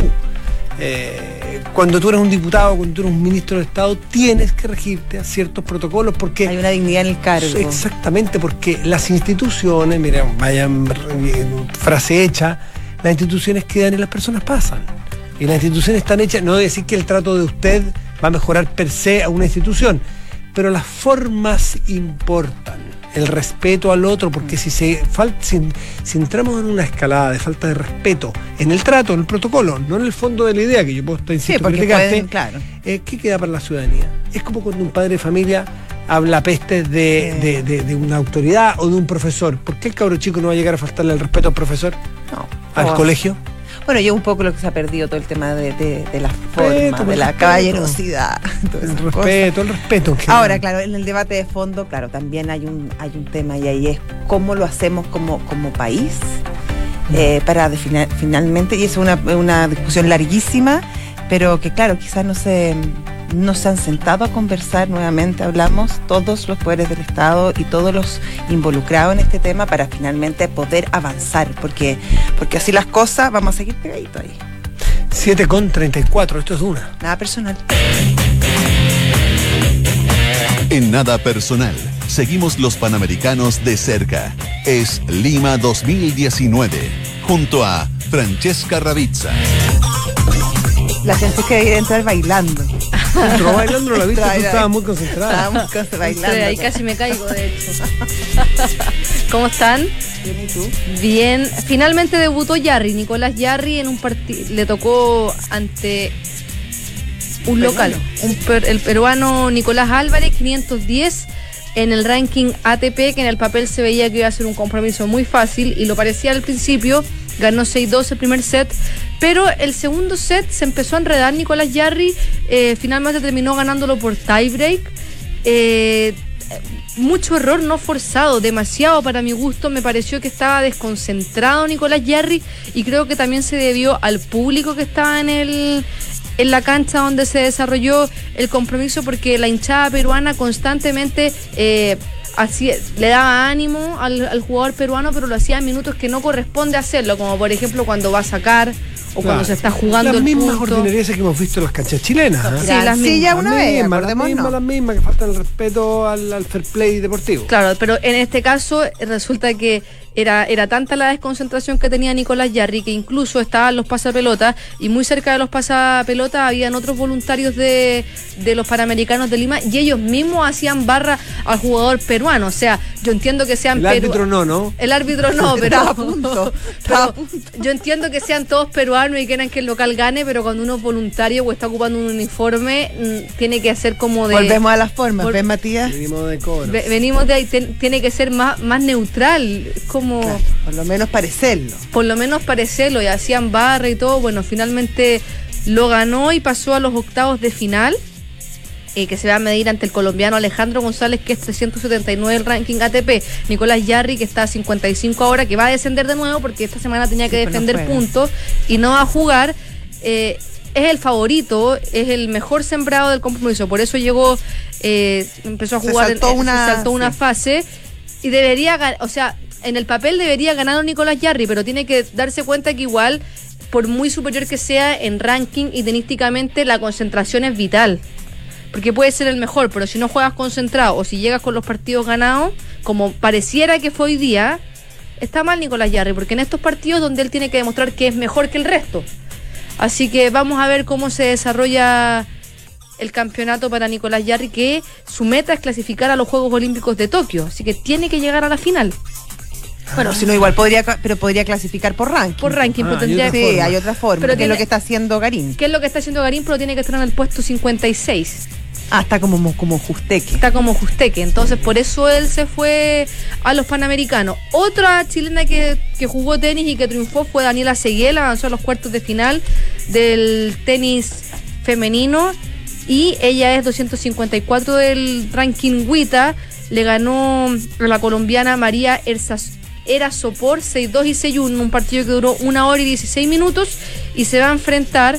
Eh, cuando tú eres un diputado, cuando tú eres un ministro de Estado, tienes que regirte a ciertos protocolos porque hay una dignidad en el cargo. Exactamente, porque las instituciones, mira, vaya frase hecha, las instituciones quedan y las personas pasan. Y las instituciones están hechas, no voy a decir que el trato de usted va a mejorar per se a una institución, pero las formas importan. El respeto al otro, porque si se fal- si, si entramos en una escalada de falta de respeto en el trato, en el protocolo, no en el fondo de la idea que yo puedo estar insisto, sí, pueden, claro. eh, ¿qué queda para la ciudadanía? Es como cuando un padre de familia habla pestes de, eh. de, de, de una autoridad o de un profesor. ¿Por qué el cabro chico no va a llegar a faltarle el respeto al profesor? No. ¿Al oh. colegio? Bueno, y es un poco lo que se ha perdido todo el tema de, de, de la forma, respeto, de la respeto, caballerosidad. El respeto, el respeto. Ahora, claro, en el debate de fondo, claro, también hay un hay un tema y ahí es cómo lo hacemos como, como país eh, para definir finalmente, y es una, una discusión larguísima, pero que claro, quizás no se... no se han sentado a conversar nuevamente, hablamos todos los poderes del Estado y todos los involucrados en este tema para finalmente poder avanzar, porque, porque así las cosas vamos a seguir pegaditos ahí. siete con treinta y cuatro, esto es una. Nada personal. En Nada Personal, seguimos los Panamericanos de cerca. Es Lima dos mil diecinueve, junto a Francesca Ravizza. La Francesca debía entrar bailando. Entró bailando, no la viste, tú Estaba- estabas muy concentrada. Estaba muy concentrada bailando. Estoy ahí casi me caigo, de hecho. ¿Cómo están? Bien, ¿y tú? Bien. Finalmente debutó Yarri, Nicolás Yarri, en un partido. Le tocó ante un local, un per- el peruano Nicolás Álvarez, quinientos diez en el ranking A T P, que en el papel se veía que iba a ser un compromiso muy fácil, y lo parecía al principio. Ganó seis dos el primer set, pero el segundo set se empezó a enredar Nicolás Yarri, eh, finalmente terminó ganándolo por tiebreak. Eh, mucho error no forzado, demasiado para mi gusto. Me pareció que estaba desconcentrado Nicolás Yarri, y creo que también se debió al público que estaba en el en la cancha donde se desarrolló el compromiso, porque la hinchada peruana constantemente eh, Así, le daba ánimo al, al jugador peruano, pero lo hacía en minutos que no corresponde hacerlo, como por ejemplo cuando va a sacar o Claro. cuando se está jugando las el mismas punto. ordinerías que hemos visto en las canchas chilenas. ¿eh? Sí, las Sí, ya mismas. una vez, mismas, las acordémonos. mismas, las mismas, que faltan el respeto al, al fair play deportivo. Claro, pero en este caso resulta que era, era tanta la desconcentración que tenía Nicolás Yarri, que incluso estaban los pasapelotas, y muy cerca de los pasapelotas habían otros voluntarios de, de los Panamericanos de Lima, y ellos mismos hacían barra al jugador peruano. O sea, yo entiendo que sean El peru- árbitro no, ¿no? El árbitro no, pero, Estaba a punto, estaba a pero yo entiendo que sean todos peruanos y quieran que el local gane, pero cuando uno es voluntario o está ocupando un uniforme, mm, tiene que hacer como de... Volvemos a las formas, Vol- ¿ves, Matías? Venimos de cobro. Ve- venimos de ahí, ten- tiene que ser más, más neutral, como... Claro, por lo menos parecerlo. Por lo menos parecerlo, y hacían barra y todo. Bueno, finalmente lo ganó y pasó a los octavos de final, eh, que se va a medir ante el colombiano Alejandro González, que es trescientos setenta y nueve el ranking A T P. Nicolás Yarri, que está a cincuenta y cinco ahora, que va a descender de nuevo porque esta semana tenía que Sí, pero no defender juega. puntos y no va a jugar. Eh, es el favorito, es el mejor sembrado del compromiso, por eso llegó, eh, empezó a Se jugar, saltó en- una- se saltó una sí. fase, y debería, ga- o sea, en el papel debería ganar Nicolás Yarri, pero tiene que darse cuenta que igual, por muy superior que sea en ranking y tenísticamente, la concentración es vital. Porque puede ser el mejor, pero si no juegas concentrado o si llegas con los partidos ganados, como pareciera que fue hoy día, está mal Nicolás Yarri, porque en estos partidos donde él tiene que demostrar que es mejor que el resto. Así que vamos a ver cómo se desarrolla el campeonato para Nicolás Yarri, que su meta es clasificar a los Juegos Olímpicos de Tokio, así que tiene que llegar a la final. Bueno, si no, igual podría, ca- pero podría clasificar por ranking. Por ranking, Ah, pero hay tendría otra Sí, forma. hay otra forma, Pero que es tiene- lo que está haciendo Garín. ¿Qué es lo que está haciendo Garín? Pero tiene que estar en el puesto cincuenta y seis. Ah, está como, como Justeque. Está como Justeque, entonces por eso él se fue a los Panamericanos. Otra chilena que, que jugó tenis y que triunfó fue Daniela Seguel, avanzó a los cuartos de final del tenis femenino, y ella es doscientos cincuenta y cuatro del ranking WTA. Le ganó a la colombiana María Erzas- Era Sopor seis dos y seis uno, un partido que duró una hora y dieciséis minutos, y se va a enfrentar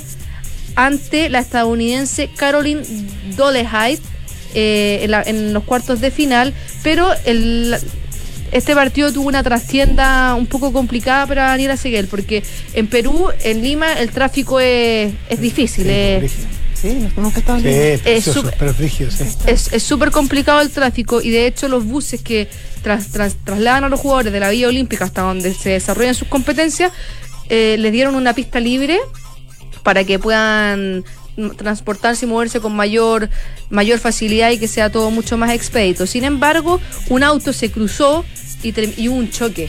ante la estadounidense Caroline Dolehide eh, en, la- en los cuartos de final, pero el, este partido tuvo una trastienda un poco complicada para Daniela Seguel, porque en Perú, en Lima, el tráfico es, es difícil, es- Brígido. Sí, no- nunca estaba Sí, bien. es precioso, súper- pero frígido, sí. es es súper complicado el tráfico, y de hecho los buses que tras, tras- trasladan a los jugadores de la Villa Olímpica hasta donde se desarrollan sus competencias, eh, les dieron una pista libre para que puedan mm, transportarse y moverse con mayor, mayor facilidad y que sea todo mucho más expedito. Sin embargo, un auto se cruzó y, term- y hubo un choque.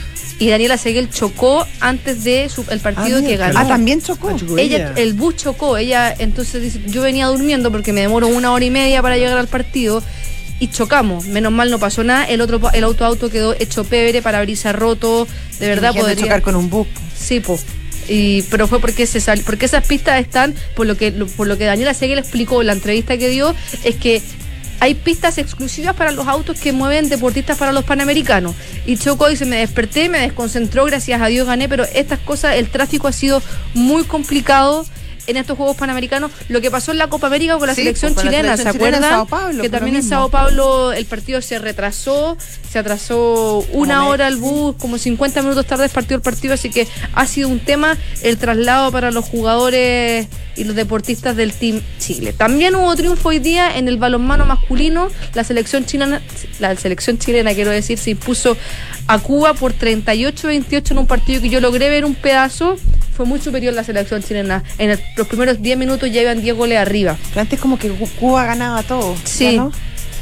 Y Daniela Seguel chocó antes de su- el partido Ah, que mira, ganó. Ah, también chocó. Ah, chocó. Ella, ella. el bus chocó, ella entonces dice, yo venía durmiendo porque me demoro una hora y media para llegar al partido, y chocamos. Menos mal no pasó nada, el otro el auto auto quedó hecho pebre, parabrisas roto, de verdad Imagínate podría chocar con un bus. Sí, po. Y, pero fue porque se sal, porque esas pistas están, por lo que lo- por lo que Daniela Seguel explicó en la entrevista que dio, es que hay pistas exclusivas para los autos que mueven deportistas para los Panamericanos. Y chocó, y se me desperté, me desconcentró, gracias a Dios gané, pero estas cosas, el tráfico ha sido muy complicado. en estos Juegos Panamericanos lo que pasó en la Copa América con la Sí, selección con la chilena, selección ¿se chilena en acuerdan? Sao Paulo, que fue también lo en mismo. Sao Paulo el partido se retrasó, se atrasó una Como hora el bus, como cincuenta minutos tarde partió el partido, así que ha sido un tema el traslado para los jugadores y los deportistas del Team Chile. También hubo triunfo hoy día en el balonmano masculino, la selección chilena, la selección chilena quiero decir, se impuso a Cuba por treinta y ocho a veintiocho en un partido que yo logré ver un pedazo. Fue muy superior la selección chilena. En el- los primeros diez minutos ya iban diez goles arriba. Pero antes como que Cu- Cuba ganaba todo. Sí. ¿ya no?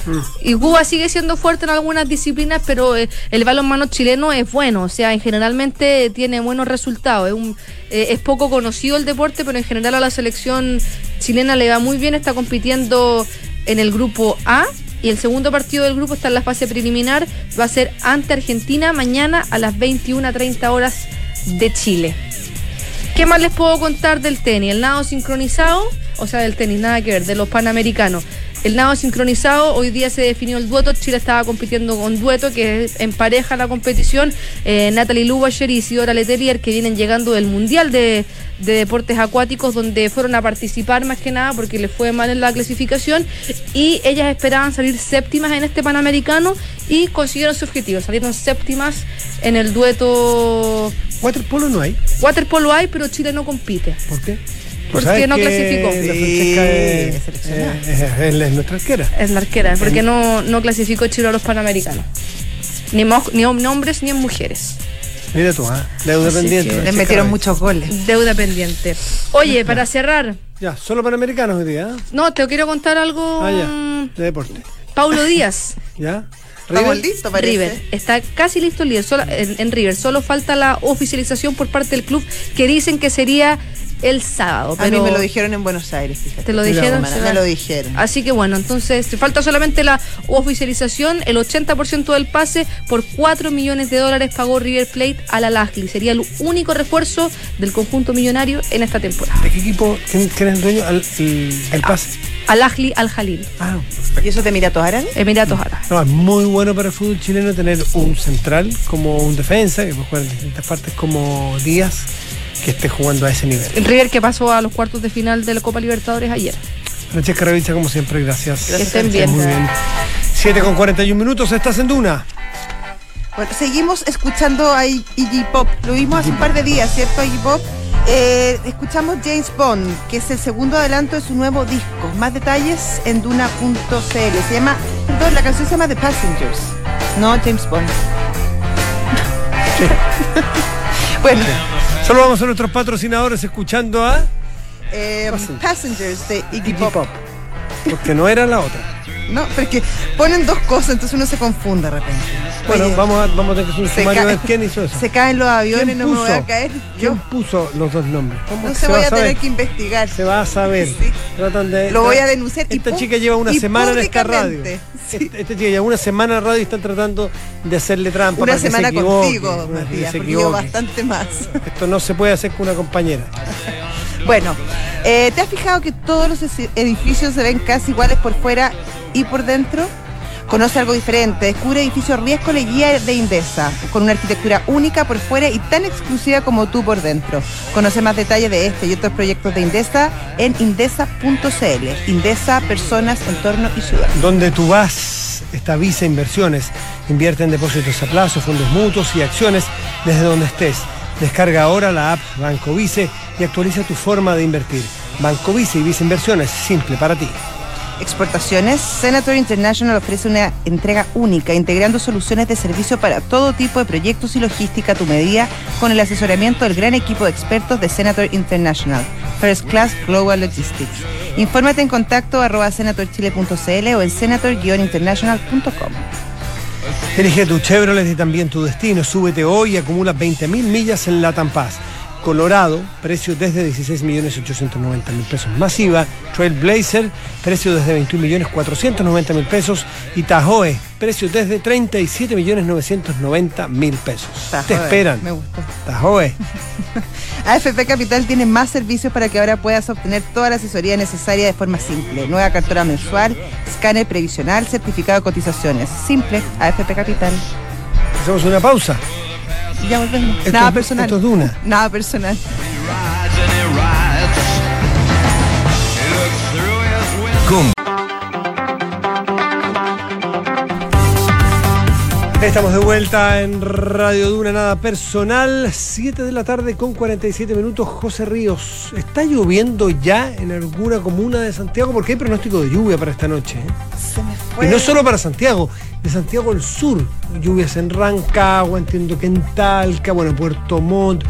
Y Cuba sigue siendo fuerte en algunas disciplinas, pero eh, el balonmano chileno es bueno, o sea, en generalmente tiene buenos resultados. Es, un, eh, es poco conocido el deporte, pero en general a la selección chilena le va muy bien, está compitiendo en el grupo A. Y el segundo partido del grupo está en la fase preliminar, va a ser ante Argentina mañana a las veintiuna treinta horas de Chile. ¿Qué más les puedo contar del tenis? El nado sincronizado, o sea, del tenis, nada que ver, de los panamericanos. El nado sincronizado, hoy día se definió el dueto, Chile estaba compitiendo con dueto, que es en pareja la competición, eh, Natalie Lubacher y Isidora Letelier, que vienen llegando del Mundial de, de Deportes Acuáticos, donde fueron a participar más que nada porque les fue mal en la clasificación, y ellas esperaban salir séptimas en este Panamericano y consiguieron su objetivo, salieron séptimas en el dueto. Waterpolo no hay. Waterpolo hay, pero Chile no compite. ¿Por qué? Porque ¿Sabes no que clasificó. La Sí, Francesca es, es seleccionada. eh, es- es nuestra arquera. Es la arquera, porque no, no clasificó Chile a los Panamericanos. Ni, mo- ni en hombres ni en mujeres. Mira tú, ¿ah? Deuda Así pendiente. que Les Francesca metieron Ravizza. muchos goles. Deuda pendiente. Oye, para cerrar, Ya, solo panamericanos hoy día, ¿ah? no, te quiero contar algo. Ah, mm, ya, de deporte. Paulo Díaz. ¿Ya? Estamos River. listos, parece. River está casi listo el líder solo- en, en River, solo falta la oficialización por parte del club que dicen que sería el sábado. A mí pero me lo dijeron en Buenos Aires, fíjate. ¿Te lo Mira, dijeron? Semana, me lo dijeron. Así que bueno, entonces falta solamente la oficialización. El ochenta por ciento del pase por cuatro millones de dólares pagó River Plate al Al-Ahly. Sería el único refuerzo del conjunto millonario en esta temporada. ¿De qué equipo? ¿Quién, quién es el dueño? Al- el, el pase. Al-Ahly Al-Jalil, Ah, ¿Y eso de Emiratos Árabes? Emiratos Árabes. no, es muy bueno para el fútbol chileno tener un central como un defensa, que puede jugar en distintas partes como Díaz, que esté jugando a ese nivel. El River que pasó a los cuartos de final de la Copa Libertadores ayer. Francesca Ravizza, como siempre, gracias. Que estén bien. Muy bien. siete con cuarenta y un minutos, estás en Duna. Bueno, seguimos escuchando a Iggy Pop. Lo vimos hace un par de días, ¿cierto, Iggy Pop? Eh, escuchamos James Bond, que es el segundo adelanto de su nuevo disco. Más detalles en duna punto c l. Se llama, perdón, la canción se llama The Passengers, no James Bond. Bueno, Solo vamos a nuestros patrocinadores escuchando a eh, Passengers. Passengers de Iggy Iggy Pop. Pop, porque no era la otra. No, porque ponen dos cosas, entonces uno se confunde de repente. Bueno, Oye, vamos a, vamos a tener que hacer un se sumario ca- de quién hizo eso. Se caen los aviones, ¿Quién no me voy a puso? caer. ¿Quién Yo puso los dos nombres? ¿Cómo no que se va voy a saber? tener que investigar. Se va a saber. Sí. Tratan de, Lo voy a denunciar. y Esta pu- chica lleva una y semana en esta radio. públicamente. Sí. Esta, esta chica lleva una semana en radio y están tratando de hacerle trampa. Una para que se semana equivoque, contigo, para que Matías, se porque yo equivoque. bastante más. Esto no se puede hacer con una compañera. Bueno, eh, ¿te has fijado que todos los esi- edificios se ven casi iguales por fuera y por dentro? Conoce algo diferente, descubre edificios Riesco Leguía de Indesa, con una arquitectura única por fuera y tan exclusiva como tú por dentro. Conoce más detalles de este y otros proyectos de Indesa en indesa punto c l. Indesa, personas, entorno y ciudad. Donde tú vas, está Visa Inversiones. Invierte en depósitos a plazo, fondos mutuos y acciones desde donde estés. Descarga ahora la app Banco Vice y actualiza tu forma de invertir. Banco Vice y Visa Inversiones, simple para ti. Exportaciones. Senator International ofrece una entrega única, integrando soluciones de servicio para todo tipo de proyectos y logística a tu medida, con el asesoramiento del gran equipo de expertos de Senator International, First Class Global Logistics. Infórmate en contacto arroba senator chile punto c l o en senator international punto com. Elige tu Chevrolet y también tu destino. Súbete hoy y acumula veinte mil millas en Latam Paz. Colorado, precio desde dieciséis millones ochocientos noventa mil pesos. Masiva, Trailblazer, precio desde veintiún millones cuatrocientos noventa mil pesos. Y Tahoe, precio desde treinta y siete millones novecientos noventa mil pesos. Tahoe, Te esperan. me gustó. Tahoe. A F P Capital tiene más servicios para que ahora puedas obtener toda la asesoría necesaria de forma simple. Nueva cartera mensual, escáner previsional, certificado de cotizaciones. Simple, A F P Capital. Hacemos una pausa. Y ya volvemos. Esto Nada es- personal. esto es Duna. Nada personal. Con... Estamos de vuelta en Radio Duna, nada personal, siete de la tarde con cuarenta y siete minutos. José Ríos, ¿está lloviendo ya en alguna comuna de Santiago? Porque hay pronóstico de lluvia para esta noche, ¿eh? Se me fue. Y no solo para Santiago, de Santiago al sur, lluvias en Rancagua, entiendo que en Talca, bueno, Puerto Montt.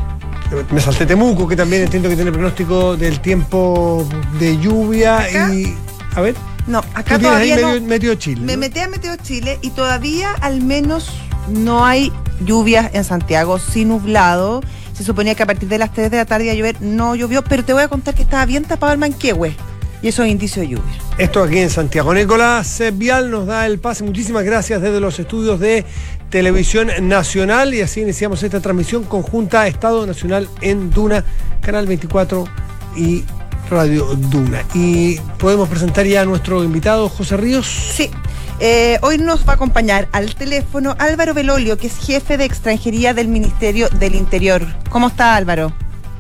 Me salté Temuco, que también entiendo que tiene pronóstico del tiempo de lluvia. ¿Acá? Y a ver. No, acá todavía ahí no. Medio, Meteo Chile, me ¿no? metí a Meteo Chile y todavía al menos no hay lluvias en Santiago, sí nublado. Se suponía que a partir de las tres de la tarde iba a llover, no llovió, pero te voy a contar que estaba bien tapado el Manquehue y eso es indicio de lluvia. Esto aquí en Santiago. Nicolás Vial nos da el pase. Muchísimas gracias desde los estudios de Televisión Nacional y así iniciamos esta transmisión conjunta Estado Nacional en Duna, Canal veinticuatro y Radio Duna. Y podemos presentar ya a nuestro invitado, José Ríos. Sí, eh, hoy nos va a acompañar al teléfono Álvaro Belolio, que es jefe de extranjería del Ministerio del Interior. ¿Cómo está, Álvaro?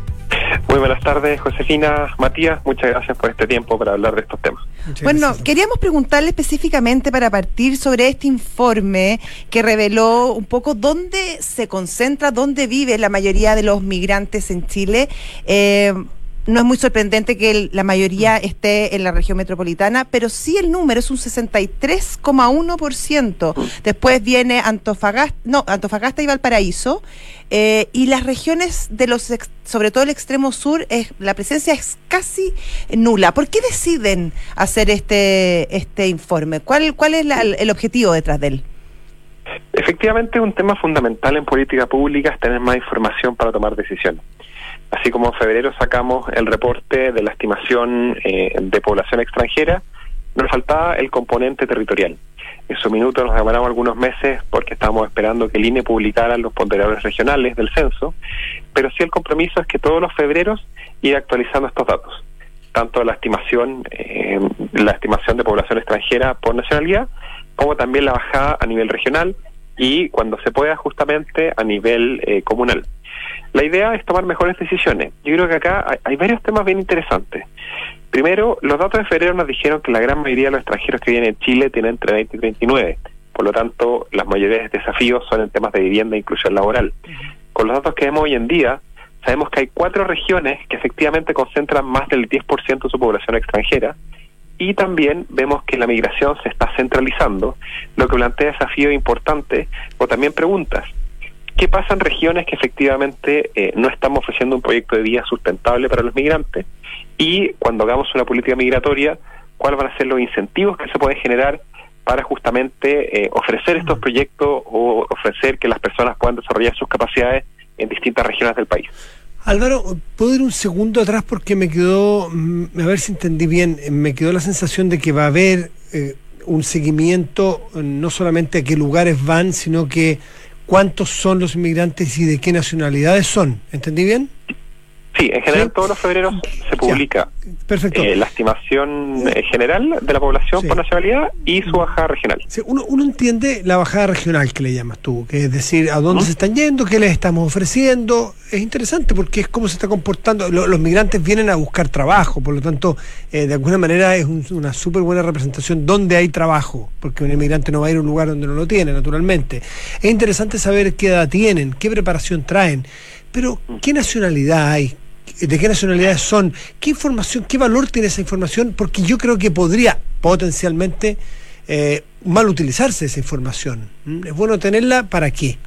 Muy buenas tardes, Josefina, Matías, muchas gracias por este tiempo para hablar de estos temas. Muchas bueno, gracias. Queríamos preguntarle específicamente para partir sobre este informe que reveló un poco dónde se concentra, dónde vive la mayoría de los migrantes en Chile. Eh, No es muy sorprendente que el, la mayoría esté en la región metropolitana, pero sí el número es un sesenta y tres coma uno por ciento. Después viene Antofagasta, no, Antofagasta y Valparaíso, eh, y las regiones de los, ex, sobre todo el extremo sur, es, la presencia es casi nula. ¿Por qué deciden hacer este este informe? ¿Cuál cuál es la, el objetivo detrás de él? Efectivamente, un tema fundamental en política pública es tener más información para tomar decisiones. Así como en febrero sacamos el reporte de la estimación eh, de población extranjera, nos faltaba el componente territorial. En su minuto nos demoramos algunos meses porque estábamos esperando que el I N E publicara los ponderadores regionales del censo, pero sí el compromiso es que todos los febreros ir actualizando estos datos, tanto la estimación, eh, la estimación de población extranjera por nacionalidad, como también la bajada a nivel regional y, cuando se pueda, justamente a nivel eh, comunal. La idea es tomar mejores decisiones. Yo creo que acá hay, hay varios temas bien interesantes. Primero, los datos de febrero nos dijeron que la gran mayoría de los extranjeros que vienen en Chile tienen entre veinte y treinta y nueve. Por lo tanto, las mayores desafíos son en temas de vivienda e inclusión laboral. Con los datos que vemos hoy en día, sabemos que hay cuatro regiones que efectivamente concentran más del diez por ciento de su población extranjera, y también vemos que la migración se está centralizando, lo que plantea desafíos importantes o también preguntas. ¿Qué pasa en regiones que efectivamente eh, no estamos ofreciendo un proyecto de vida sustentable para los migrantes? Y cuando hagamos una política migratoria, ¿cuáles van a ser los incentivos que se pueden generar para justamente eh, ofrecer estos proyectos o ofrecer que las personas puedan desarrollar sus capacidades en distintas regiones del país? Álvaro, ¿puedo ir un segundo atrás? Porque me quedó, a ver si entendí bien, me quedó la sensación de que va a haber eh, un seguimiento, no solamente a qué lugares van, sino que cuántos son los inmigrantes y de qué nacionalidades son. ¿Entendí bien? Sí, en general ¿Sí? todos los febreros se publica Perfecto. Eh, la estimación eh, general de la población Sí. por nacionalidad y su bajada regional. Sí, uno, uno entiende la bajada regional que le llamas tú, que es decir, a dónde ¿Mm? se están yendo, qué les estamos ofreciendo. Es interesante porque es cómo se está comportando. Lo, los migrantes vienen a buscar trabajo, por lo tanto, eh, de alguna manera es un, una súper buena representación donde hay trabajo, porque un inmigrante no va a ir a un lugar donde no lo tiene, naturalmente. Es interesante saber qué edad tienen, qué preparación traen, pero ¿qué nacionalidad hay? ¿De qué nacionalidades son? ¿Qué información, qué valor tiene esa información? Porque yo creo que podría potencialmente eh, mal utilizarse esa información. ¿Mm? ¿Es bueno tenerla para qué?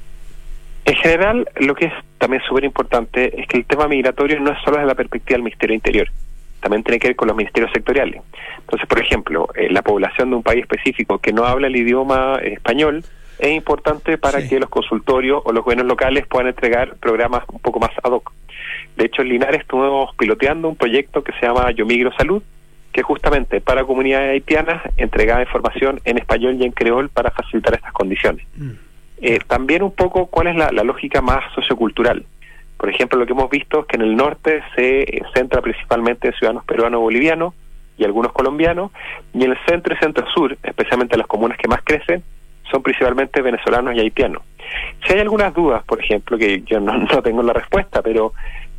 En general, lo que es también súper importante es que el tema migratorio no es solo desde la perspectiva del Ministerio Interior, también tiene que ver con los ministerios sectoriales. Entonces, por ejemplo, eh, la población de un país específico que no habla el idioma eh, español es importante para Sí. que los consultorios o los gobiernos locales puedan entregar programas un poco más ad hoc. De hecho, en Linares estuvimos piloteando un proyecto que se llama Yo Migro Salud, que justamente para comunidades haitianas entregaba información en español y en creol para facilitar estas condiciones. Mm. Eh, también un poco cuál es la, la lógica más sociocultural. Por ejemplo, lo que hemos visto es que en el norte se eh, centra principalmente en ciudadanos peruanos, bolivianos y algunos colombianos, y en el centro y centro-sur, especialmente las comunas que más crecen, son principalmente venezolanos y haitianos. Si hay algunas dudas, por ejemplo, que yo no, no tengo la respuesta, pero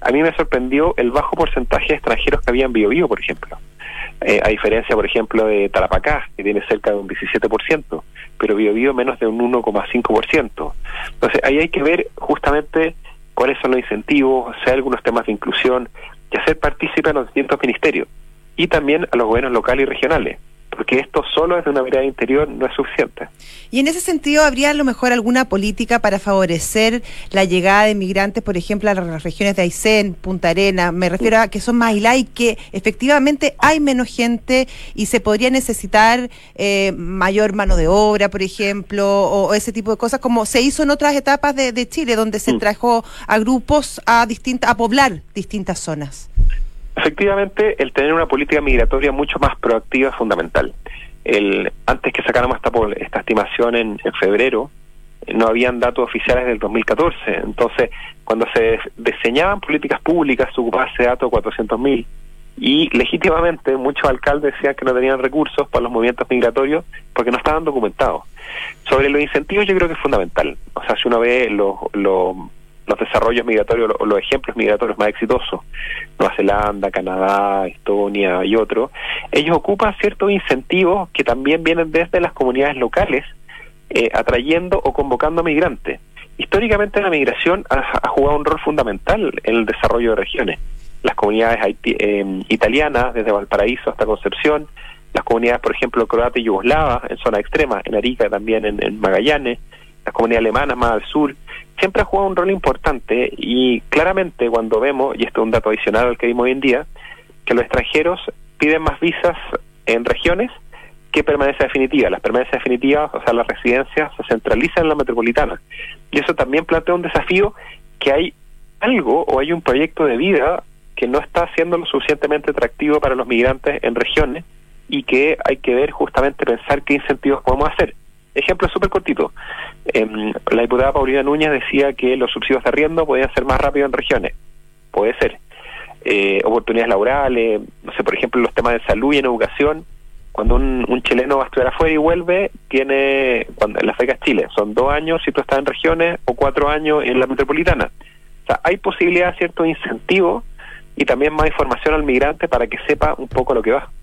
a mí me sorprendió el bajo porcentaje de extranjeros que había en Biobío, por ejemplo. Eh, a diferencia, por ejemplo, de Tarapacá, que tiene cerca de un diecisiete por ciento, pero Biobío menos de un uno coma cinco por ciento. Entonces, ahí hay que ver justamente cuáles son los incentivos, hacer algunos temas de inclusión y hacer partícipe a los distintos ministerios y también a los gobiernos locales y regionales, porque esto solo desde una mirada interior no es suficiente. Y en ese sentido, ¿habría a lo mejor alguna política para favorecer la llegada de migrantes, por ejemplo, a las regiones de Aysén, Punta Arenas? Me refiero a que son más aisladas y que efectivamente hay menos gente y se podría necesitar eh, mayor mano de obra, por ejemplo, o, o ese tipo de cosas, como se hizo en otras etapas de, de Chile, donde se mm. trajo a grupos a, distinta, a poblar distintas zonas. Efectivamente, el tener una política migratoria mucho más proactiva es fundamental. El, antes que sacáramos esta, esta estimación en, en febrero, no habían datos oficiales del dos mil catorce. Entonces, cuando se diseñaban políticas públicas, se ocupaba ese dato de cuatrocientos mil. Y legítimamente muchos alcaldes decían que no tenían recursos para los movimientos migratorios porque no estaban documentados. Sobre los incentivos yo creo que es fundamental. O sea, si uno ve los... los los desarrollos migratorios o los ejemplos migratorios más exitosos, Nueva Zelanda, Canadá, Estonia y otros, ellos ocupan ciertos incentivos que también vienen desde las comunidades locales, eh, atrayendo o convocando migrantes. Históricamente la migración ha, ha jugado un rol fundamental en el desarrollo de regiones. Las comunidades haití, eh, italianas, desde Valparaíso hasta Concepción, las comunidades, por ejemplo, croata y yugoslava, en zona extrema, en Arica, también en, en Magallanes, las comunidades alemanas más al sur, siempre ha jugado un rol importante y claramente cuando vemos, y esto es un dato adicional al que vimos hoy en día, que los extranjeros piden más visas en regiones que permanencia definitiva. Las permanencias definitivas, o sea, las residencias se centralizan en la metropolitana. Y eso también plantea un desafío que hay algo o hay un proyecto de vida que no está siendo lo suficientemente atractivo para los migrantes en regiones y que hay que ver justamente pensar qué incentivos podemos hacer. Ejemplo súper cortito. Eh, la diputada Paulina Núñez decía que los subsidios de arriendo podían ser más rápidos en regiones. Puede ser. Eh, oportunidades laborales, no sé, por ejemplo, los temas de salud y en educación. Cuando un, un chileno va a estudiar afuera y vuelve, tiene, cuando en las becas Chile, son dos años si tú estás en regiones o cuatro años en la metropolitana. O sea, hay posibilidad de ciertos incentivos y también más información al migrante para que sepa un poco lo que va.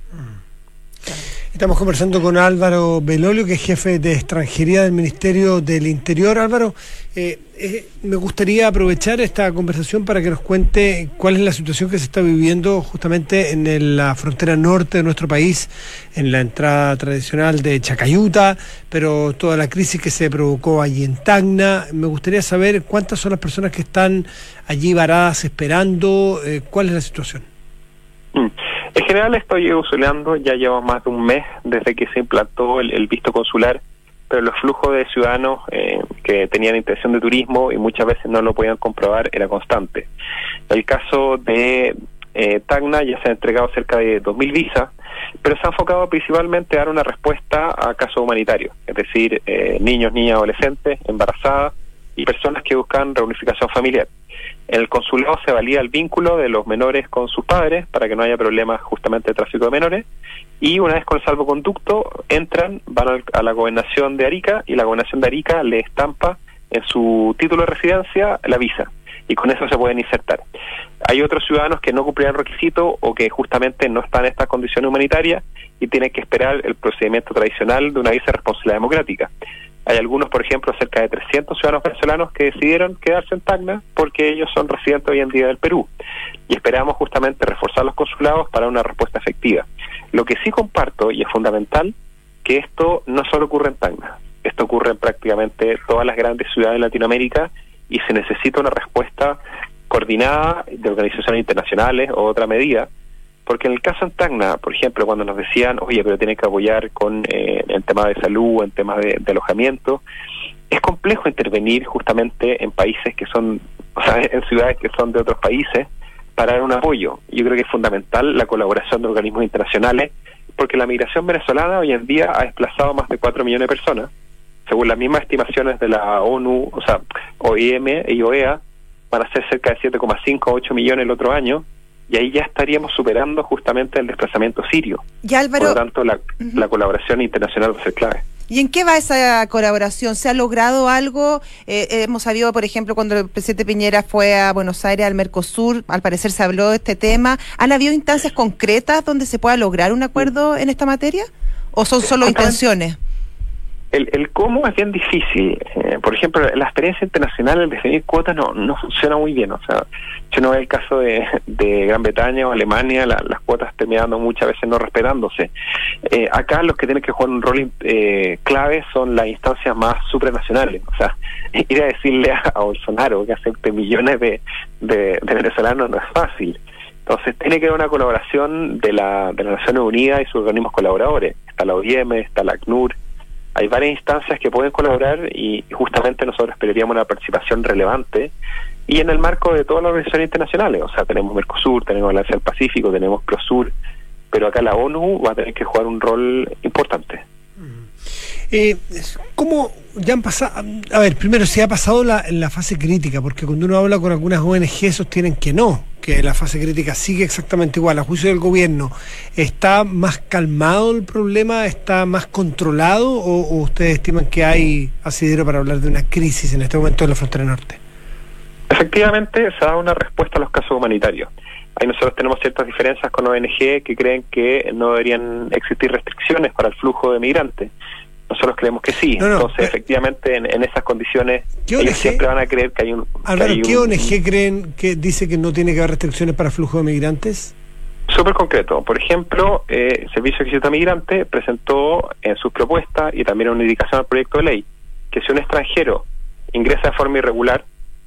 Estamos conversando con Álvaro Belolio, que es jefe de extranjería del Ministerio del Interior. Álvaro, eh, eh, me gustaría aprovechar esta conversación para que nos cuente cuál es la situación que se está viviendo justamente en el, la frontera norte de nuestro país, en la entrada tradicional de Chacayuta, pero toda la crisis que se provocó allí en Tacna. Me gustaría saber cuántas son las personas que están allí varadas esperando, eh, cuál es la situación. Mm. En general estoy usuleando, ya lleva más de un mes desde que se implantó el, el visto consular, pero los flujos de ciudadanos eh, que tenían intención de turismo y muchas veces no lo podían comprobar era constante. El caso de eh, Tacna ya se han entregado cerca de dos mil visas, pero se ha enfocado principalmente a dar una respuesta a casos humanitarios, es decir, eh, niños, niñas, adolescentes, embarazadas y personas que buscan reunificación familiar. En el consulado se valida el vínculo de los menores con sus padres para que no haya problemas justamente de tráfico de menores, y una vez con el salvoconducto entran, van al, a la gobernación de Arica y la gobernación de Arica le estampa en su título de residencia la visa y con eso se pueden insertar. Hay otros ciudadanos que no cumplían requisitos o que justamente no están en estas condiciones humanitarias y tienen que esperar el procedimiento tradicional de una visa de responsabilidad democrática. Hay algunos, por ejemplo, cerca de trescientos ciudadanos venezolanos que decidieron quedarse en Tacna porque ellos son residentes hoy en día del Perú. Y esperamos justamente reforzar los consulados para una respuesta efectiva. Lo que sí comparto, y es fundamental, que esto no solo ocurre en Tacna. Esto ocurre en prácticamente todas las grandes ciudades de Latinoamérica y se necesita una respuesta coordinada de organizaciones internacionales o otra medida. Porque en el caso en Tacna, por ejemplo, cuando nos decían, oye, pero tienen que apoyar con eh, en temas de salud, en temas de, de alojamiento, es complejo intervenir justamente en países que son, o sea, en ciudades que son de otros países, para dar un apoyo. Yo creo que es fundamental la colaboración de organismos internacionales, porque la migración venezolana hoy en día ha desplazado a más de cuatro millones de personas. Según las mismas estimaciones de la ONU, o sea, O I M y O E A, van a ser cerca de siete coma cinco a ocho millones el otro año, y ahí ya estaríamos superando justamente el desplazamiento sirio. Y Álvaro, por lo tanto, la, uh-huh. la colaboración internacional va a ser clave. ¿Y en qué va esa colaboración? ¿Se ha logrado algo? Eh, hemos sabido, por ejemplo, cuando el presidente Piñera fue a Buenos Aires, al Mercosur, al parecer se habló de este tema. ¿Han habido instancias concretas donde se pueda lograr un acuerdo en esta materia? ¿O son solo intenciones? El, el cómo es bien difícil. Eh, por ejemplo, la experiencia internacional, el definir cuotas no no funciona muy bien. O sea, yo no veo el caso de, de Gran Bretaña o Alemania, la, las cuotas terminando muchas veces no respetándose. Eh, acá los que tienen que jugar un rol eh, clave son las instancias más supranacionales. O sea, ir a decirle a, a Bolsonaro que acepte millones de, de, de venezolanos no es fácil. Entonces tiene que haber una colaboración de la de las Naciones Unidas y sus organismos colaboradores. Está la O I M, está la A C N U R. Hay varias instancias que pueden colaborar y justamente nosotros esperaríamos una participación relevante y en el marco de todas las organizaciones internacionales. O sea, tenemos Mercosur, tenemos Alianza del Pacífico, tenemos Prosur, pero acá la ONU va a tener que jugar un rol importante. Eh, ¿Cómo ya han pasado? A ver, primero, si ha pasado la, la fase crítica, porque cuando uno habla con algunas O N G sostienen que no, que la fase crítica sigue exactamente igual. A juicio del gobierno, ¿está más calmado el problema? ¿Está más controlado? ¿O, o ustedes estiman que hay asidero para hablar de una crisis en este momento en la frontera norte? Efectivamente, se da una respuesta a los casos humanitarios. Ahí nosotros tenemos ciertas diferencias con O N G que creen que no deberían existir restricciones para el flujo de migrantes. Nosotros creemos que sí. No, no, Entonces, eh, efectivamente, en, en esas condiciones, ellos siempre van a creer que hay un... Álvaro, que hay ¿qué un, O N G creen que dice que no tiene que haber restricciones para flujo de migrantes? Súper concreto. Por ejemplo, eh, Servicio de Visita Migrante presentó en sus propuestas y también una indicación al proyecto de ley que si un extranjero ingresa de forma irregular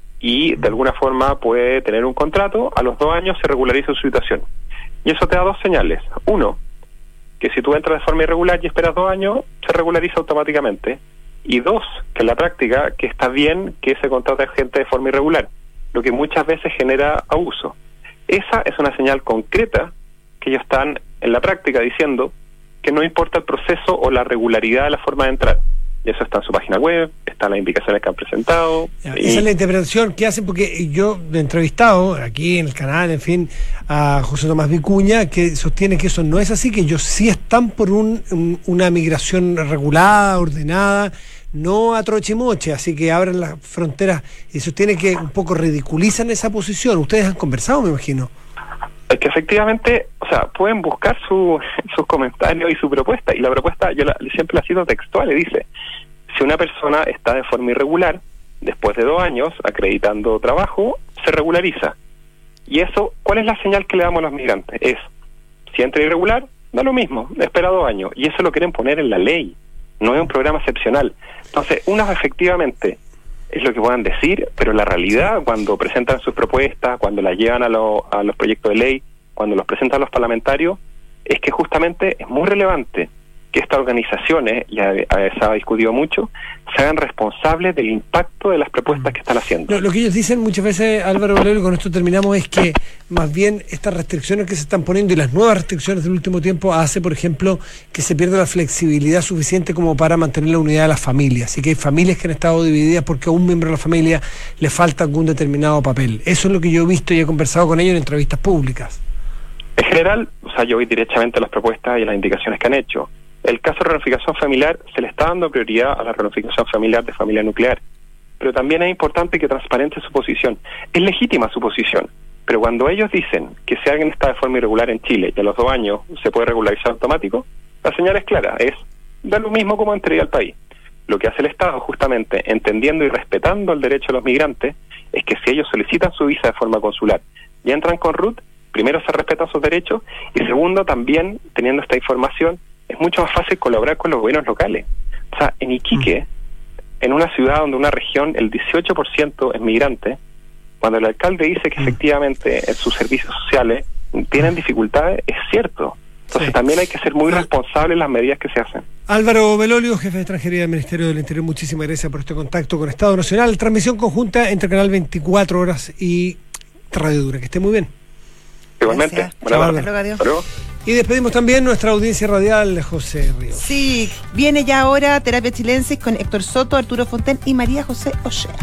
y de alguna forma puede tener un contrato, a los dos años se regulariza su situación. Y eso te da dos señales. Uno, que si tú entras de forma irregular y esperas dos años, se regulariza automáticamente. Y dos, que en la práctica, que está bien que se contrate a gente de forma irregular, lo que muchas veces genera abuso. Esa es una señal concreta que ellos están en la práctica diciendo que no importa el proceso o la regularidad de la forma de entrar. Y eso está en su página web, están las indicaciones que han presentado. Ya, y... Esa es la interpretación que hacen, porque yo he entrevistado aquí en el canal, en fin, a José Tomás Vicuña, que sostiene que eso no es así, que ellos sí están por un, un, una migración regulada, ordenada, no a troche y moche, así que abren las fronteras y sostiene que un poco ridiculizan esa posición. Ustedes han conversado, me imagino. Es que efectivamente, o sea, pueden buscar su, sus comentarios y su propuesta, y la propuesta, yo la, siempre la cito textual, y dice, si una persona está de forma irregular, después de dos años, acreditando trabajo, se regulariza. Y eso, ¿cuál es la señal que le damos a los migrantes? Es, si entra irregular, da lo mismo, espera dos años, y eso lo quieren poner en la ley, no es un programa excepcional. Entonces, unas efectivamente es lo que puedan decir, pero la realidad, cuando presentan sus propuestas, cuando las llevan a, lo, a los proyectos de ley, cuando los presentan a los parlamentarios, es que justamente es muy relevante que estas organizaciones, ya se ha discutido mucho, se hagan responsables del impacto de las propuestas que están haciendo. Lo, lo que ellos dicen muchas veces, Álvaro Bolero, y con esto terminamos, es que más bien estas restricciones que se están poniendo y las nuevas restricciones del último tiempo hace, por ejemplo, que se pierda la flexibilidad suficiente como para mantener la unidad de las familias. Así que hay familias que han estado divididas porque a un miembro de la familia le falta algún determinado papel. Eso es lo que yo he visto y he conversado con ellos en entrevistas públicas. En general, o sea, yo voy directamente a las propuestas y a las indicaciones que han hecho. El caso de reunificación familiar, se le está dando prioridad a la reunificación familiar de familia nuclear, pero también es importante que transparente su posición. Es legítima su posición, pero cuando ellos dicen que si alguien está de forma irregular en Chile y a los dos años se puede regularizar automático, la señal es clara, es dar lo mismo como entraría al país. Lo que hace el Estado, justamente, entendiendo y respetando el derecho de los migrantes, es que si ellos solicitan su visa de forma consular y entran con R U T, primero se respetan sus derechos y segundo, también, teniendo esta información, es mucho más fácil colaborar con los gobiernos locales. O sea, en Iquique, en una ciudad donde una región el dieciocho por ciento es migrante, cuando el alcalde dice que efectivamente en sus servicios sociales tienen dificultades, es cierto. Entonces sí, también hay que ser muy responsables en las medidas que se hacen. Álvaro Belolio, jefe de extranjería del Ministerio del Interior, muchísimas gracias por este contacto con Estado Nacional. Transmisión conjunta entre Canal veinticuatro Horas y Radio Dura. Que esté muy bien. Igualmente. Buenas tardes. Y despedimos también nuestra audiencia radial, José Ríos. Sí, viene ya ahora Terapia Chilensis con Héctor Soto, Arturo Fonten y María José Ollera.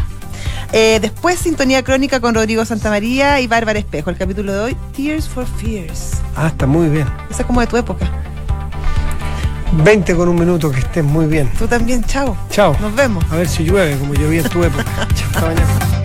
Eh, después Sintonía Crónica con Rodrigo Santamaría y Bárbara Espejo. El capítulo de hoy, Tears for Fears. Ah, está muy bien. Esa es como de tu época. veinte con un minuto, que estés muy bien. Tú también, chao. Chao. Nos vemos. A ver si llueve, como llovía en tu época. Chao, hasta mañana.